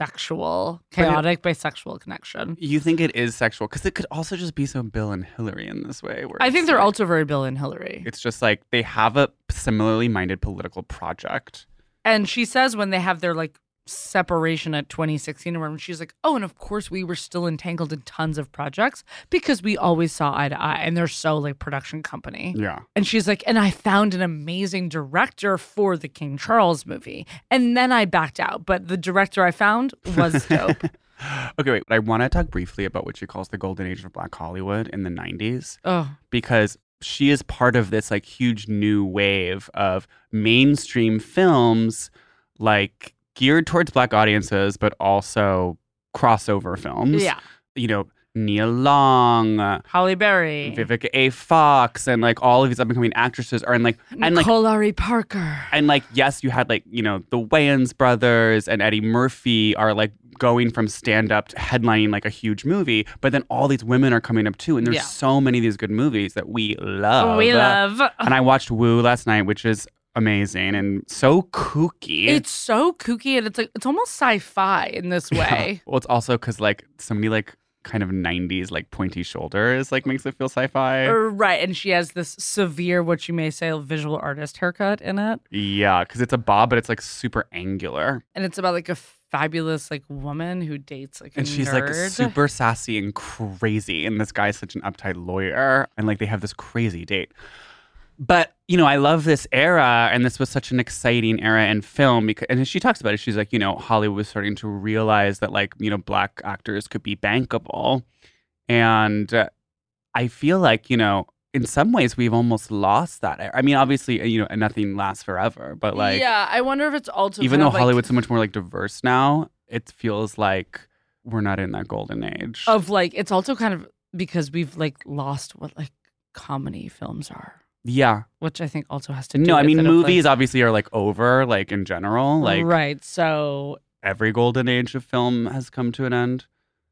chaotic bisexual connection. You think it is sexual? Because it could also just be so Bill and Hillary in this way. Where I think they're also very Bill and Hillary. It's just like they have a similarly minded political project. And she says when they have their like separation at 2016 or whatever, she's like, oh, and of course we were still entangled in tons of projects because we always saw eye to eye and they're so like production company. Yeah. And she's like, and I found an amazing director for the King Charles movie. And then I backed out. But the director I found was dope. Okay, wait. I want to talk briefly about what she calls the golden age of Black Hollywood in the 90s. Oh. Because she is part of this like huge new wave of mainstream films like geared towards Black audiences, but also crossover films. Yeah. You know, Nia Long, Halle Berry, Vivica A. Fox, and like all of these up and coming actresses are in like Nicole Ari Parker. And like, yes, you had like, you know, the Wayans brothers and Eddie Murphy are like going from stand-up to headlining like a huge movie, but then all these women are coming up too, and there's so many of these good movies that we love. And I watched Woo last night, which is amazing and so kooky. It's so kooky and it's like it's almost sci-fi in this way. Well, it's also because like so many like kind of 90s like pointy shoulders like makes it feel sci-fi. Right, and she has this severe, what you may say, visual artist haircut in it. Yeah, because it's a bob, but it's like super angular. And it's about like a fabulous like woman who dates like a and she's nerd. like super sassy and crazy, and this guy's such an uptight lawyer, and like they have this crazy date. But, you know, I love this era, and this was such an exciting era in film. Because, and she talks about it. She's like, you know, Hollywood was starting to realize that, like, you know, Black actors could be bankable. And I feel like, you know, in some ways we've almost lost that era. I mean, obviously, you know, nothing lasts forever. But, like... Yeah, I wonder if it's also... Even though Hollywood's so much more, like, diverse now, it feels like we're not in that golden age. Of, like, it's also kind of because we've, like, lost what, like, comedy films are. Yeah. Which I think also has to do with No, I mean, it movies obviously are like over, like in general. Like right. So every golden age of film has come to an end.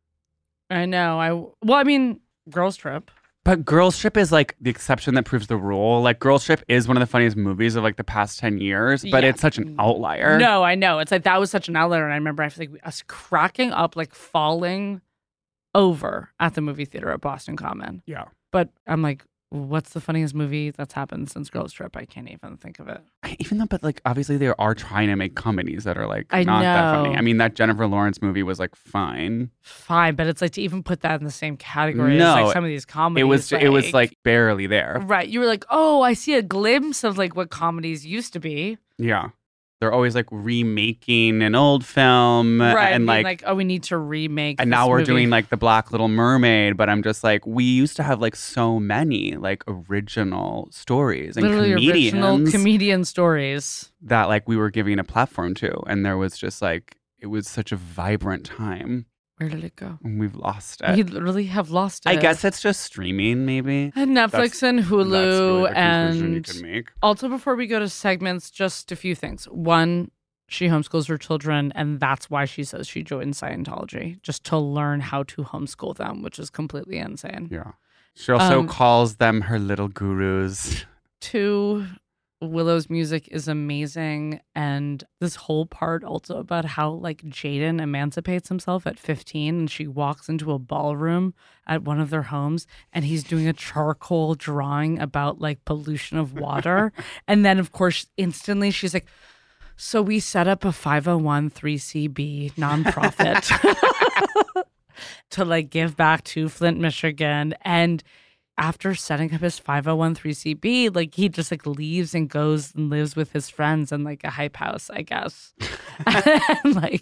I know. I mean, Girls Trip. But Girls Trip is like the exception that proves the rule. Like Girls Trip is one of the funniest movies of like the past 10 years, but it's such an outlier. No, I know. It's like that was such an outlier. And I remember us cracking up, like falling over at the movie theater at Boston Common. Yeah. But I'm like, what's the funniest movie that's happened since Girls Trip? I can't even think of it. Even though, but like, obviously they are trying to make comedies that are like I not that know. funny. I mean, that Jennifer Lawrence movie was like fine. Fine, but it's like to even put that in the same category No, as like some of these comedies. It was like barely there. Right. You were like, oh, I see a glimpse of like what comedies used to be. Yeah. They're always like remaking an old film. Right. And like, oh, we need to remake and this now we're movie. doing like the Black Little Mermaid, but I'm just like, we used to have like so many like original stories and literally comedians original comedian stories that like we were giving a platform to, and there was just like it was such a vibrant time. Where did it go? And we've lost it. We literally have lost it. I guess it's just streaming, maybe. And Netflix and Hulu. That's really the conclusion you and can make. Also, before we go to segments, just a few things. One, she homeschools her children, and that's why she says she joined Scientology, just to learn how to homeschool them, which is completely insane. Yeah. She also calls them her little gurus. 2, Willow's music is amazing, and this whole part also about how like Jaden emancipates himself at 15, and she walks into a ballroom at one of their homes and he's doing a charcoal drawing about like pollution of water. And then of course instantly she's like, so we set up a 501(c)(3) nonprofit to like give back to Flint, Michigan. And after setting up his 501(c)(3), like he just like leaves and goes and lives with his friends in like a hype house, I guess. And, like,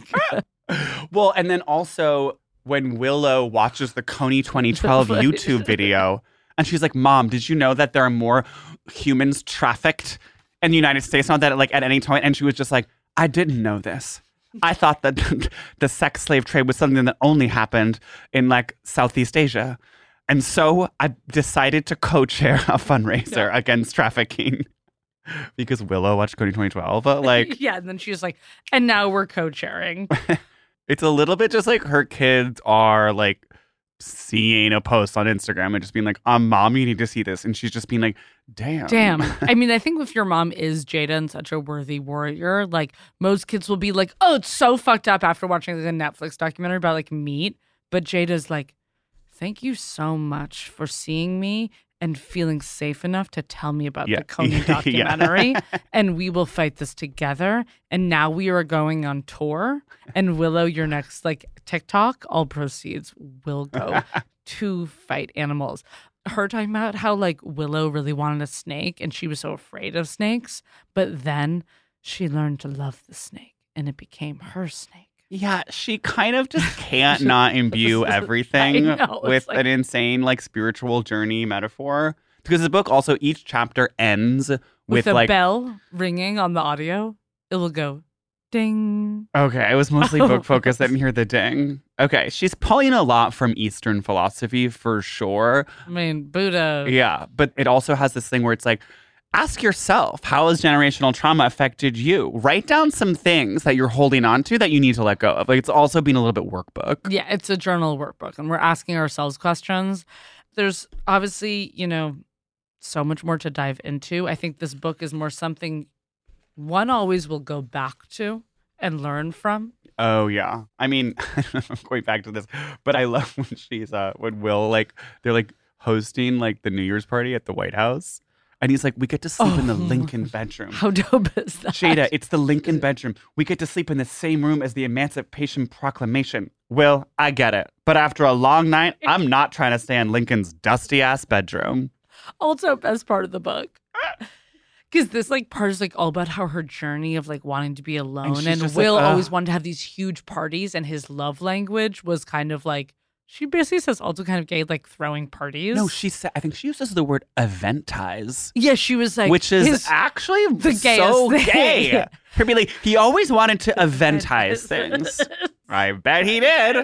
well, and then also when Willow watches the Coney 2012 YouTube video, And she's like, Mom, did you know that there are more humans trafficked in the United States now that like at any time? And she was just like, I didn't know this. I thought that the sex slave trade was something that only happened in like Southeast Asia. And so I decided to co-chair a fundraiser against trafficking because Willow watched Cody 2012. Like, yeah. And then she's like, and now we're co-chairing. It's a little bit just like her kids are like seeing a post on Instagram and just being like, Mom, you need to see this. And she's just being like, damn. I mean, I think if your mom is Jada and such a worthy warrior, like most kids will be like, oh, it's so fucked up after watching like, a Netflix documentary about like meat. But Jada's like, thank you so much for seeing me and feeling safe enough to tell me about the Coney documentary. And we will fight this together. And now we are going on tour. And Willow, your next like TikTok, all proceeds will go to fight animals. Her talking about how like Willow really wanted a snake and she was so afraid of snakes. But then she learned to love the snake and it became her snake. Yeah, she kind of just can't not imbue everything with like, an insane like spiritual journey metaphor. Because the book also, each chapter ends with a like bell ringing on the audio. It will go ding. Okay, it was mostly book focused. I didn't hear the ding. Okay, she's pulling a lot from Eastern philosophy for sure. I mean, Buddha. Yeah, but it also has this thing where it's like, ask yourself, how has generational trauma affected you? Write down some things that you're holding on to that you need to let go of. Like, it's also been a little bit workbook. Yeah, it's a journal workbook, and we're asking ourselves questions. There's obviously, so much more to dive into. I think this book is more something one always will go back to and learn from. Oh, yeah. I mean, I'm going back to this, but I love when when Will, like, they're like hosting like the New Year's party at the White House. And he's like, we get to sleep in the Lincoln bedroom. How dope is that? Jada, it's the Lincoln bedroom. We get to sleep in the same room as the Emancipation Proclamation. Will, I get it. But after a long night, I'm not trying to stay in Lincoln's dusty-ass bedroom. Also, best part of the book. Because this like part is like all about how her journey of like wanting to be alone. And Will always wanted to have these huge parties. And his love language was kind of like, she basically says also kind of gay, like throwing parties. No, I think she uses the word eventize. Yeah, she was like, which is actually the so thing. Gay. Her be like, he always wanted to eventize things. I bet he did.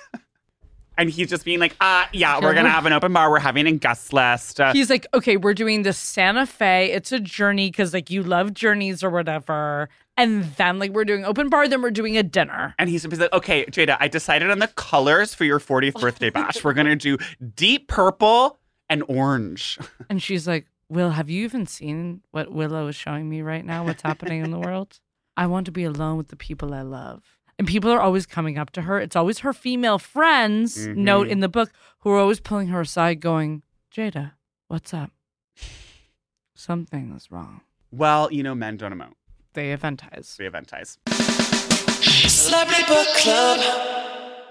And he's just being like, yeah, we're going to have an open bar. We're having a guest list. He's like, okay, we're doing the Santa Fe. It's a journey because like you love journeys or whatever. And then like we're doing open bar, then we're doing a dinner. And he's like, okay, Jada, I decided on the colors for your 40th birthday bash. We're going to do deep purple and orange. And she's like, Will, have you even seen what Willow is showing me right now? What's happening in the world? I want to be alone with the people I love. And people are always coming up to her. It's always her female friends, note in the book, who are always pulling her aside going, Jada, what's up? Something is wrong. Well, men don't emote. They eventize. Celebrity Book Club.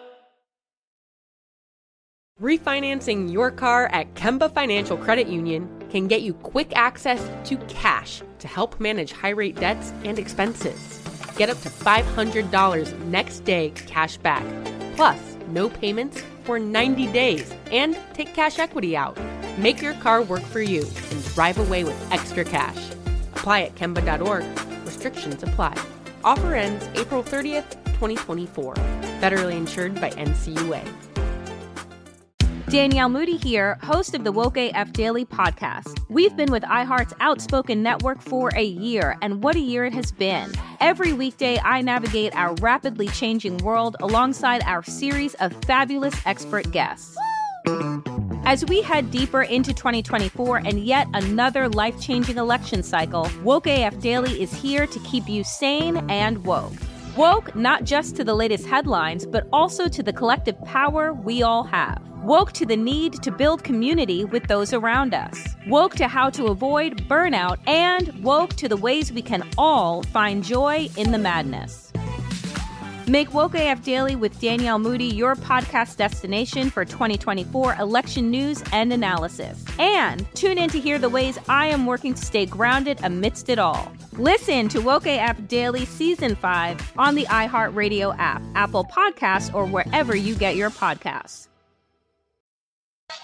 Refinancing your car at Kemba Financial Credit Union can get you quick access to cash to help manage high-rate debts and expenses. Get up to $500 next day cash back, plus no payments for 90 days, and take cash equity out. Make your car work for you and drive away with extra cash. Apply at Kemba.org. Restrictions apply. Offer ends April 30th, 2024. Federally insured by NCUA. Danielle Moody here, host of the Woke AF Daily podcast. We've been with iHeart's Outspoken Network for a year, and what a year it has been. Every weekday, I navigate our rapidly changing world alongside our series of fabulous expert guests. As we head deeper into 2024 and yet another life-changing election cycle, Woke AF Daily is here to keep you sane and woke. Woke not just to the latest headlines, but also to the collective power we all have. Woke to the need to build community with those around us. Woke to how to avoid burnout, and woke to the ways we can all find joy in the madness. Make Woke AF Daily with Danielle Moody your podcast destination for 2024 election news and analysis. And tune in to hear the ways I am working to stay grounded amidst it all. Listen to Woke AF Daily Season 5 on the iHeartRadio app, Apple Podcasts, or wherever you get your podcasts.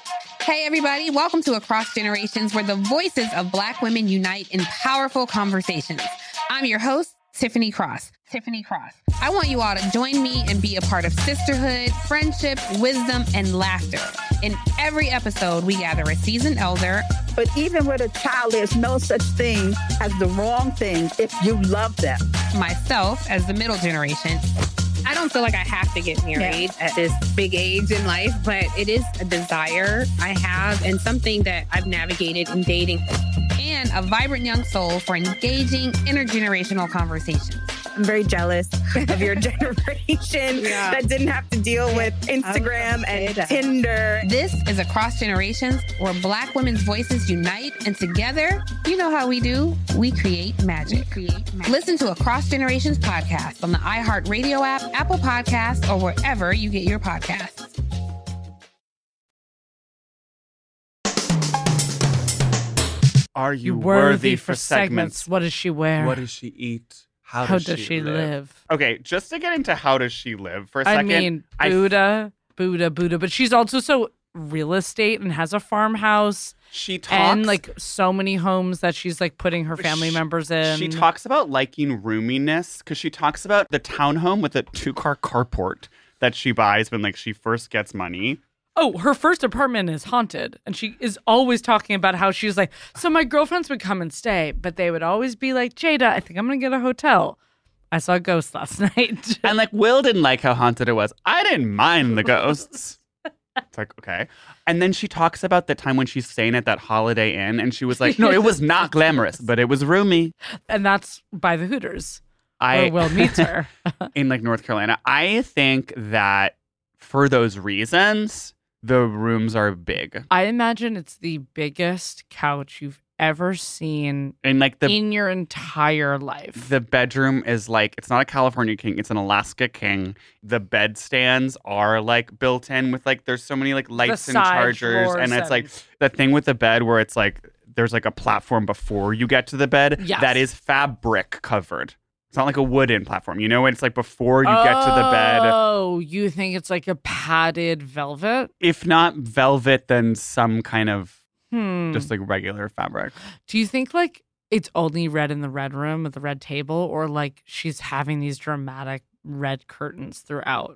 Hey, everybody. Welcome to Across Generations, where the voices of Black women unite in powerful conversations. I'm your host, Tiffany Cross. I want you all to join me and be a part of sisterhood, friendship, wisdom, and laughter. In every episode, we gather a seasoned elder. But even with a child, there's no such thing as the wrong thing if you love them. Myself as the middle generation. I don't feel like I have to get married at this big age in life, but it is a desire I have and something that I've navigated in dating. And a vibrant young soul for engaging intergenerational conversations. I'm very jealous of your generation that didn't have to deal with Instagram and Tinder. This is Across Generations, where Black women's voices unite, and together, you know how we do, we create magic. Listen to Across Generations podcast on the iHeartRadio app, Apple Podcasts, or wherever you get your podcasts. Are you worthy for segments? What does she wear? What does she eat? How does she live? Okay, just to get into how does she live for a second. I mean, Buddha, but she's also so real estate and has a farmhouse. She talks and like so many homes that she's like putting her family members in. She talks about liking roominess because she talks about the townhome with a 2-car carport that she buys when like she first gets money. Oh, her first apartment is haunted. And she is always talking about how she's like, so my girlfriends would come and stay, but they would always be like, Jada, I think I'm going to get a hotel. I saw a ghost last night. And like Will didn't like how haunted it was. I didn't mind the ghosts. It's like, okay. And then she talks about the time when she's staying at that Holiday Inn and she was like, no, it was not glamorous, but it was roomy. And that's by the Hooters. Where Will meets her. In like North Carolina. I think that for those reasons, the rooms are big. I imagine it's the biggest couch you've ever seen in your entire life. The bedroom is like, it's not a California king, it's an Alaska king. The bed stands are like built in with like, there's so many like lights and chargers. And it's like the thing with the bed where it's like, there's like a platform before you get to the bed that is fabric covered. It's not like a wooden platform. You know, it's like before you get to the bed. Oh, you think it's like a padded velvet? If not velvet, then some kind of just like regular fabric. Do you think like it's only red in the red room with the red table, or like she's having these dramatic red curtains throughout?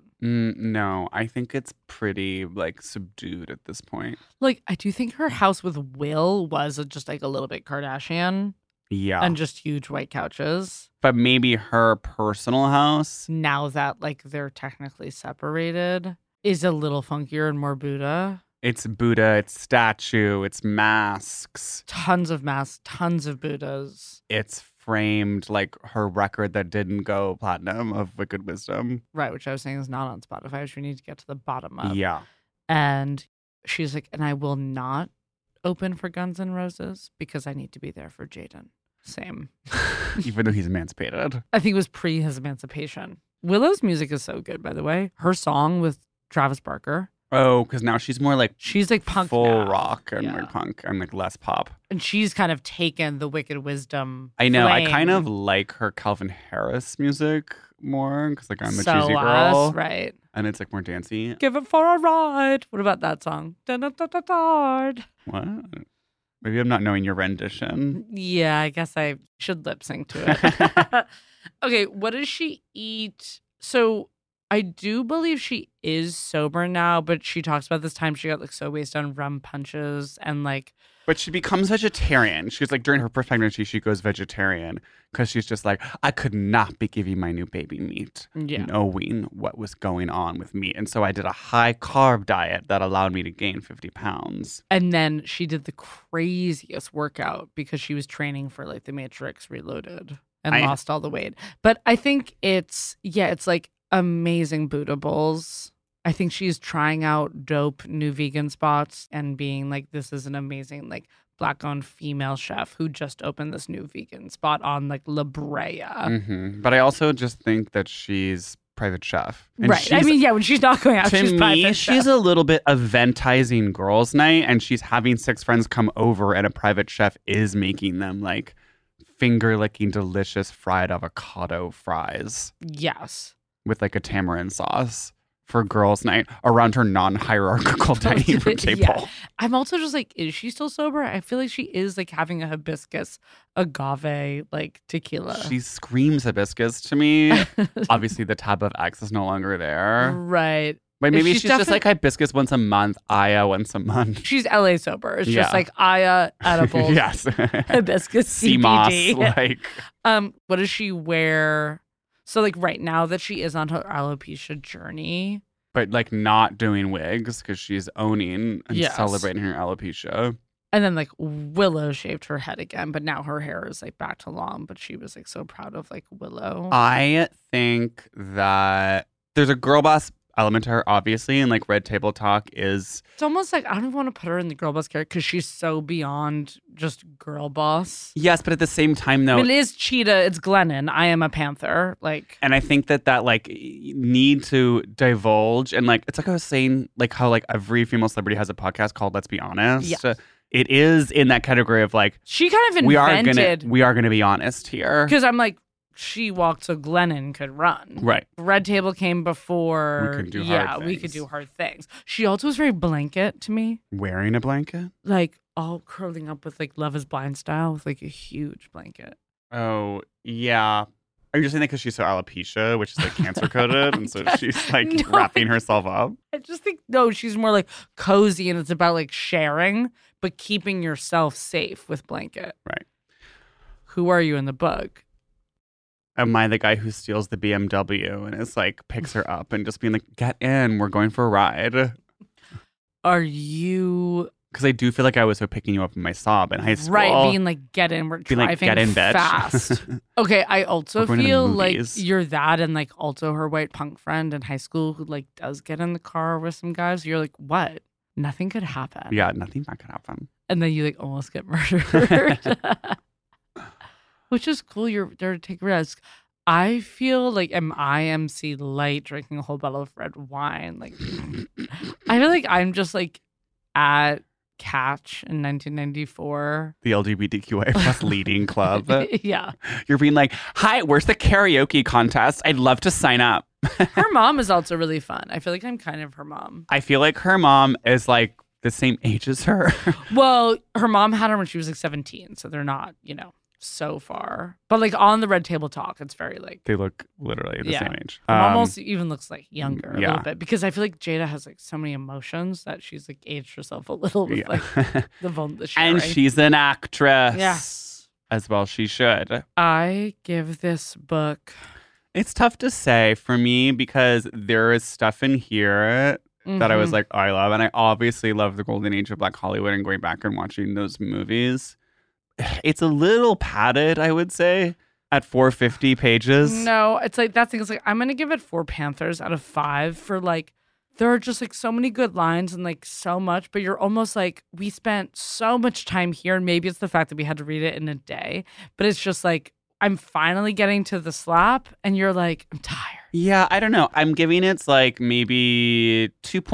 No, I think it's pretty like subdued at this point. Like, I do think her house with Will was just like a little bit Kardashian. Yeah. And just huge white couches. But maybe her personal house, now that like they're technically separated, is a little funkier and more Buddha. It's Buddha, it's statue, it's masks. Tons of masks, tons of Buddhas. It's framed like her record that didn't go platinum of Wicked Wisdom. Right, which I was saying is not on Spotify, which we need to get to the bottom of. Yeah. And she's like, and I will not open for Guns N' Roses because I need to be there for Jaden. Same. Even though he's emancipated. I think it was pre his emancipation. Willow's music is so good, by the way. Her song with Travis Barker. Oh, because now she's more like punk full now. rock and like punk and like less pop. And she's kind of taken the Wicked Wisdom. I know. flame. I kind of like her Calvin Harris music more because like I'm a So cheesy girl, right? And it's like more dancey. Give it for a ride. What about that song? Da-da-da-da-da. What? Maybe I'm not knowing your rendition. Yeah, I guess I should lip sync to it. Okay, what does she eat? So I do believe she is sober now, but she talks about this time she got like so wasted on rum punches and like. But she becomes vegetarian. She's like during her first pregnancy, she goes vegetarian because she's just like, I could not be giving my new baby meat, knowing what was going on with meat. And so I did a high carb diet that allowed me to gain 50 pounds. And then she did the craziest workout because she was training for like The Matrix Reloaded and lost all the weight. But I think it's like amazing Buddha bowls. I think she's trying out dope new vegan spots and being like, this is an amazing like Black-owned female chef who just opened this new vegan spot on like La Brea. Mm-hmm. But I also just think that she's private chef. And right. I mean, yeah, when she's not going out, she's private chef. She's a little bit eventizing girls' night, and she's having 6 friends come over, and a private chef is making them like finger-licking delicious fried avocado fries. Yes. With like a tamarind sauce for girls' night around her non-hierarchical dining room table. Yeah. I'm also just like, is she still sober? I feel like she is like having a hibiscus agave like tequila. She screams hibiscus to me. Obviously, the tab of X is no longer there. Right. But maybe she's just like hibiscus once a month, Aya once a month. She's LA sober. It's just like Aya edibles. Yes. Hibiscus Sea CBD. moss, like. What does she wear? So like right now that she is on her alopecia journey. But like not doing wigs because she's owning and Yes. celebrating her alopecia. And then like Willow shaved her head again, but now her hair is like back to long. But she was like so proud of like Willow. I think that there's a girl boss element to her, obviously, and like Red Table Talk is. It's almost like I don't want to put her in the girl boss character because she's so beyond just girl boss. Yes, but at the same time, though. I mean, it is Cheetah, it's Glennon. I am a panther. Like, and I think that like need to divulge and like it's like I was saying, like how like every female celebrity has a podcast called Let's Be Honest. Yeah. It is in that category of like she kind of invented. we are gonna be honest here Because I'm like, she walked so Glennon could run. Right. Red Table came before. We could do hard Yeah, we things. could do hard things. She also was very blanket to me. Wearing a blanket. Like all curling up with like Love is Blind style with like a huge blanket. Oh yeah. Are you just saying that because she's so alopecia, which is like cancer coded, and so she's like No, wrapping herself up? I just think no, she's more like cozy and it's about like sharing, but keeping yourself safe with blanket. Right. Who are you in the book? Am I the guy who steals the BMW and is like picks her up and just being like, get in, we're going for a ride? Are you Because I do feel like I was so picking you up in my sob in high school. right? Being like, get in, we're Being driving like, get in, bitch. fast. Okay, I also We're going to the feel like movies. you're that, and like also her white punk friend in high school who like does get in the car with some guys. You're like, what? Nothing could happen. Yeah, nothing bad could happen. And then you like almost get murdered. Which is cool. You're there to take risks. I feel like am IMC Light drinking a whole bottle of red wine. Like I feel like I'm just like at Catch in 1994. The LGBTQIA plus leading club. Yeah. You're being like, hi, where's the karaoke contest? I'd love to sign up. Her mom is also really fun. I feel like I'm kind of her mom. I feel like her mom is like the same age as her. Well, her mom had her when she was like 17, so they're not, so far. But like on the Red Table Talk, it's very like They look literally the same age. Her mom almost even looks like younger a yeah. little bit because I feel like Jada has like so many emotions that she's like aged herself a little with Yeah. like the sharing. And she's an actress. Yes. As well she should. I give this book. It's tough to say for me because there is stuff in here that I was Mhm. like, oh, I love. And I obviously love the golden age of Black Hollywood and going back and watching those movies. It's a little padded, I would say, at 450 pages. No, it's like that thing is like I'm gonna give it 4 Panthers out of 5 for like there are just like so many good lines and like so much, but you're almost like we spent so much time here, and maybe it's the fact that we had to read it in a day, but it's just like I'm finally getting to the slap, and you're like I'm tired. Yeah, I don't know. I'm giving it like maybe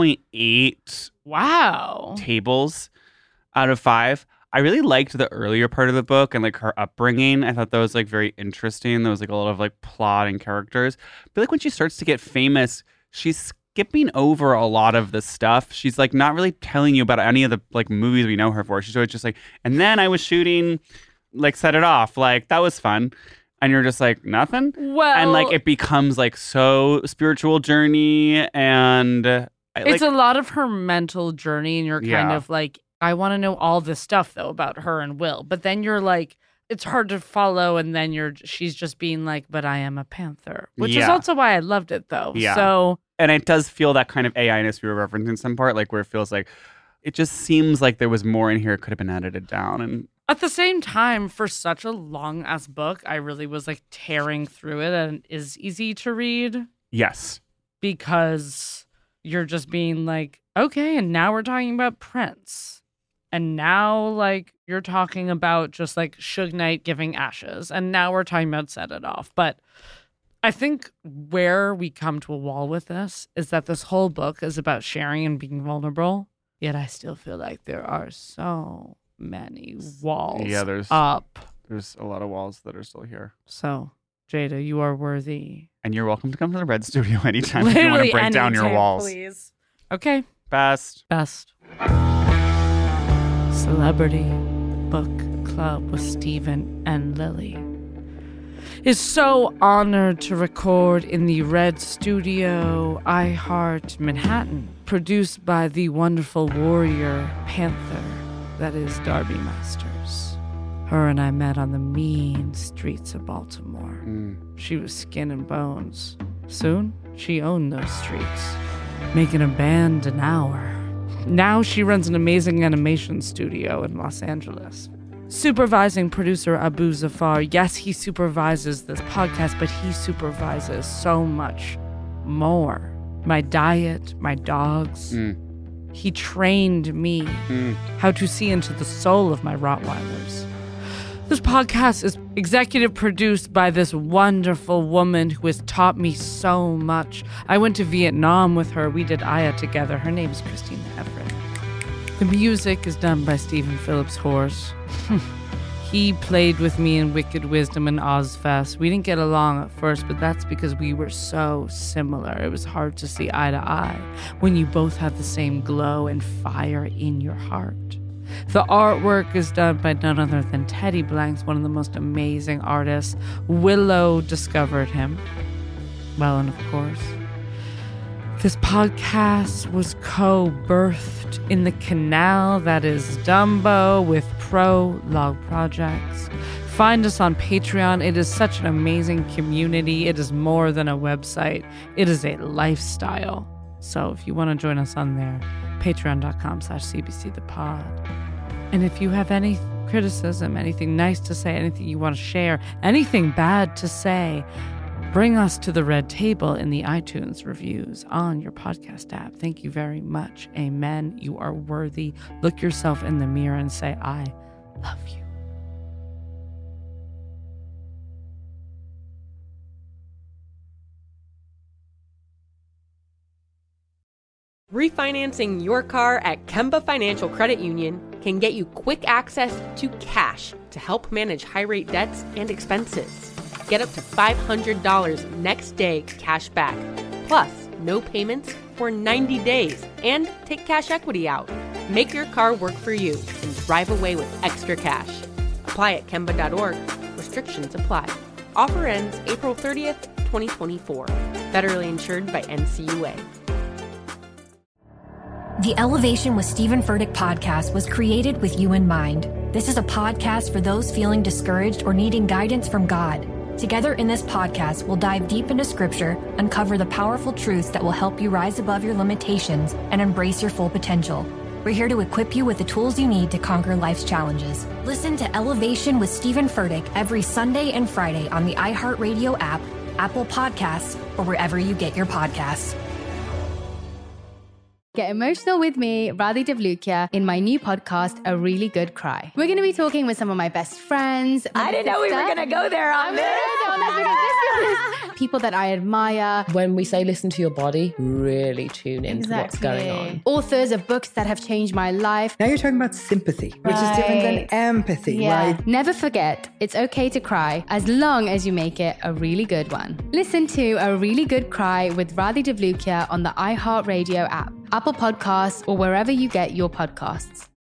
2.8 Wow. tables out of 5. I really liked the earlier part of the book and like her upbringing. I thought that was like very interesting. There was like a lot of like plot and characters. But like when she starts to get famous, she's skipping over a lot of the stuff. She's like not really telling you about any of the like movies we know her for. She's always just like, and then I was shooting like Set It Off. Like that was fun. And you're just like, nothing? Well, and like it becomes like so spiritual journey and it's a lot of her mental journey, and you're kind Yeah. of like, I want to know all this stuff though about her and Will, but then you're like, it's hard to follow, and then she's just being like, but I am a panther, which is Yeah. also why I loved it though. Yeah. So and it does feel that kind of AI-ness we were referencing some part, like where it feels like it just seems like there was more in here. It could have been edited down. And at the same time, for such a long ass book, I really was like tearing through it, and it is easy to read yes. because you're just being like, okay, and now we're talking about Prince. And now, like, you're talking about just like Suge Knight giving ashes. And now we're talking about Set It Off. But I think where we come to a wall with this is that this whole book is about sharing and being vulnerable. Yet I still feel like there are so many walls Yeah, there's up. There's a lot of walls that are still here. So Jada, you are worthy. And you're welcome to come to the Red Studio anytime if you want to break down your walls. Please. Okay. Best. Celebrity Book Club with Stephen and Lily is so honored to record in the Red Studio, iHeart, Manhattan, produced by the wonderful warrior Panther, that is Darby Masters. Her and I met on the mean streets of Baltimore. She was skin and bones. Soon, she owned those streets, making a band an hour. Now she runs an amazing animation studio in Los Angeles. Supervising producer Abu Zafar, yes, he supervises this podcast, but he supervises so much more. My diet, my dogs. He trained me how to see into the soul of my Rottweilers. This podcast is executive produced by this wonderful woman who has taught me so much. I went to Vietnam with her. We did Aya together. Her name is Christina Everett. The music is done by Stephen Phillips Horse. He played with me in Wicked Wisdom and Ozfest. We didn't get along at first, but that's because we were so similar. It was hard to see eye to eye when you both have the same glow and fire in your heart. The artwork is done by none other than Teddy Blanks, one of the most amazing artists. Willow discovered him. Well, and of course, this podcast was co-birthed in the canal that is Dumbo with Prologue Projects. Find us on Patreon. It is such an amazing community. It is more than a website. It is a lifestyle. So if you want to join us on there, patreon.com/CBCThePod. And if you have any criticism, anything nice to say, anything you want to share, anything bad to say, bring us to the red table in the iTunes reviews on your podcast app. Thank you very much. Amen. You are worthy. Look yourself in the mirror and say, I love you. Refinancing your car at Kemba Financial Credit Union can get you quick access to cash to help manage high-rate debts and expenses. Get up to $500 next day cash back, plus no payments for 90 days, and take cash equity out. Make your car work for you and drive away with extra cash. Apply at Kemba.org. Restrictions apply. Offer ends April 30th, 2024. Federally insured by NCUA. The Elevation with Stephen Furtick podcast was created with you in mind. This is a podcast for those feeling discouraged or needing guidance from God. Together in this podcast, we'll dive deep into scripture, uncover the powerful truths that will help you rise above your limitations and embrace your full potential. We're here to equip you with the tools you need to conquer life's challenges. Listen to Elevation with Stephen Furtick every Sunday and Friday on the iHeartRadio app, Apple Podcasts, or wherever you get your podcasts. Get emotional with me, Radhi Devlukia, in my new podcast, A Really Good Cry. We're going to be talking with some of my best friends. I didn't know we were going to go there on this. People that I admire. When we say listen to your body, really tune into what's going on. Authors of books that have changed my life. Now you're talking about sympathy, which is different than empathy, right? Never forget, it's okay to cry as long as you make it a really good one. Listen to A Really Good Cry with Radhi Devlukia on the iHeartRadio app, Apple Podcasts, or wherever you get your podcasts.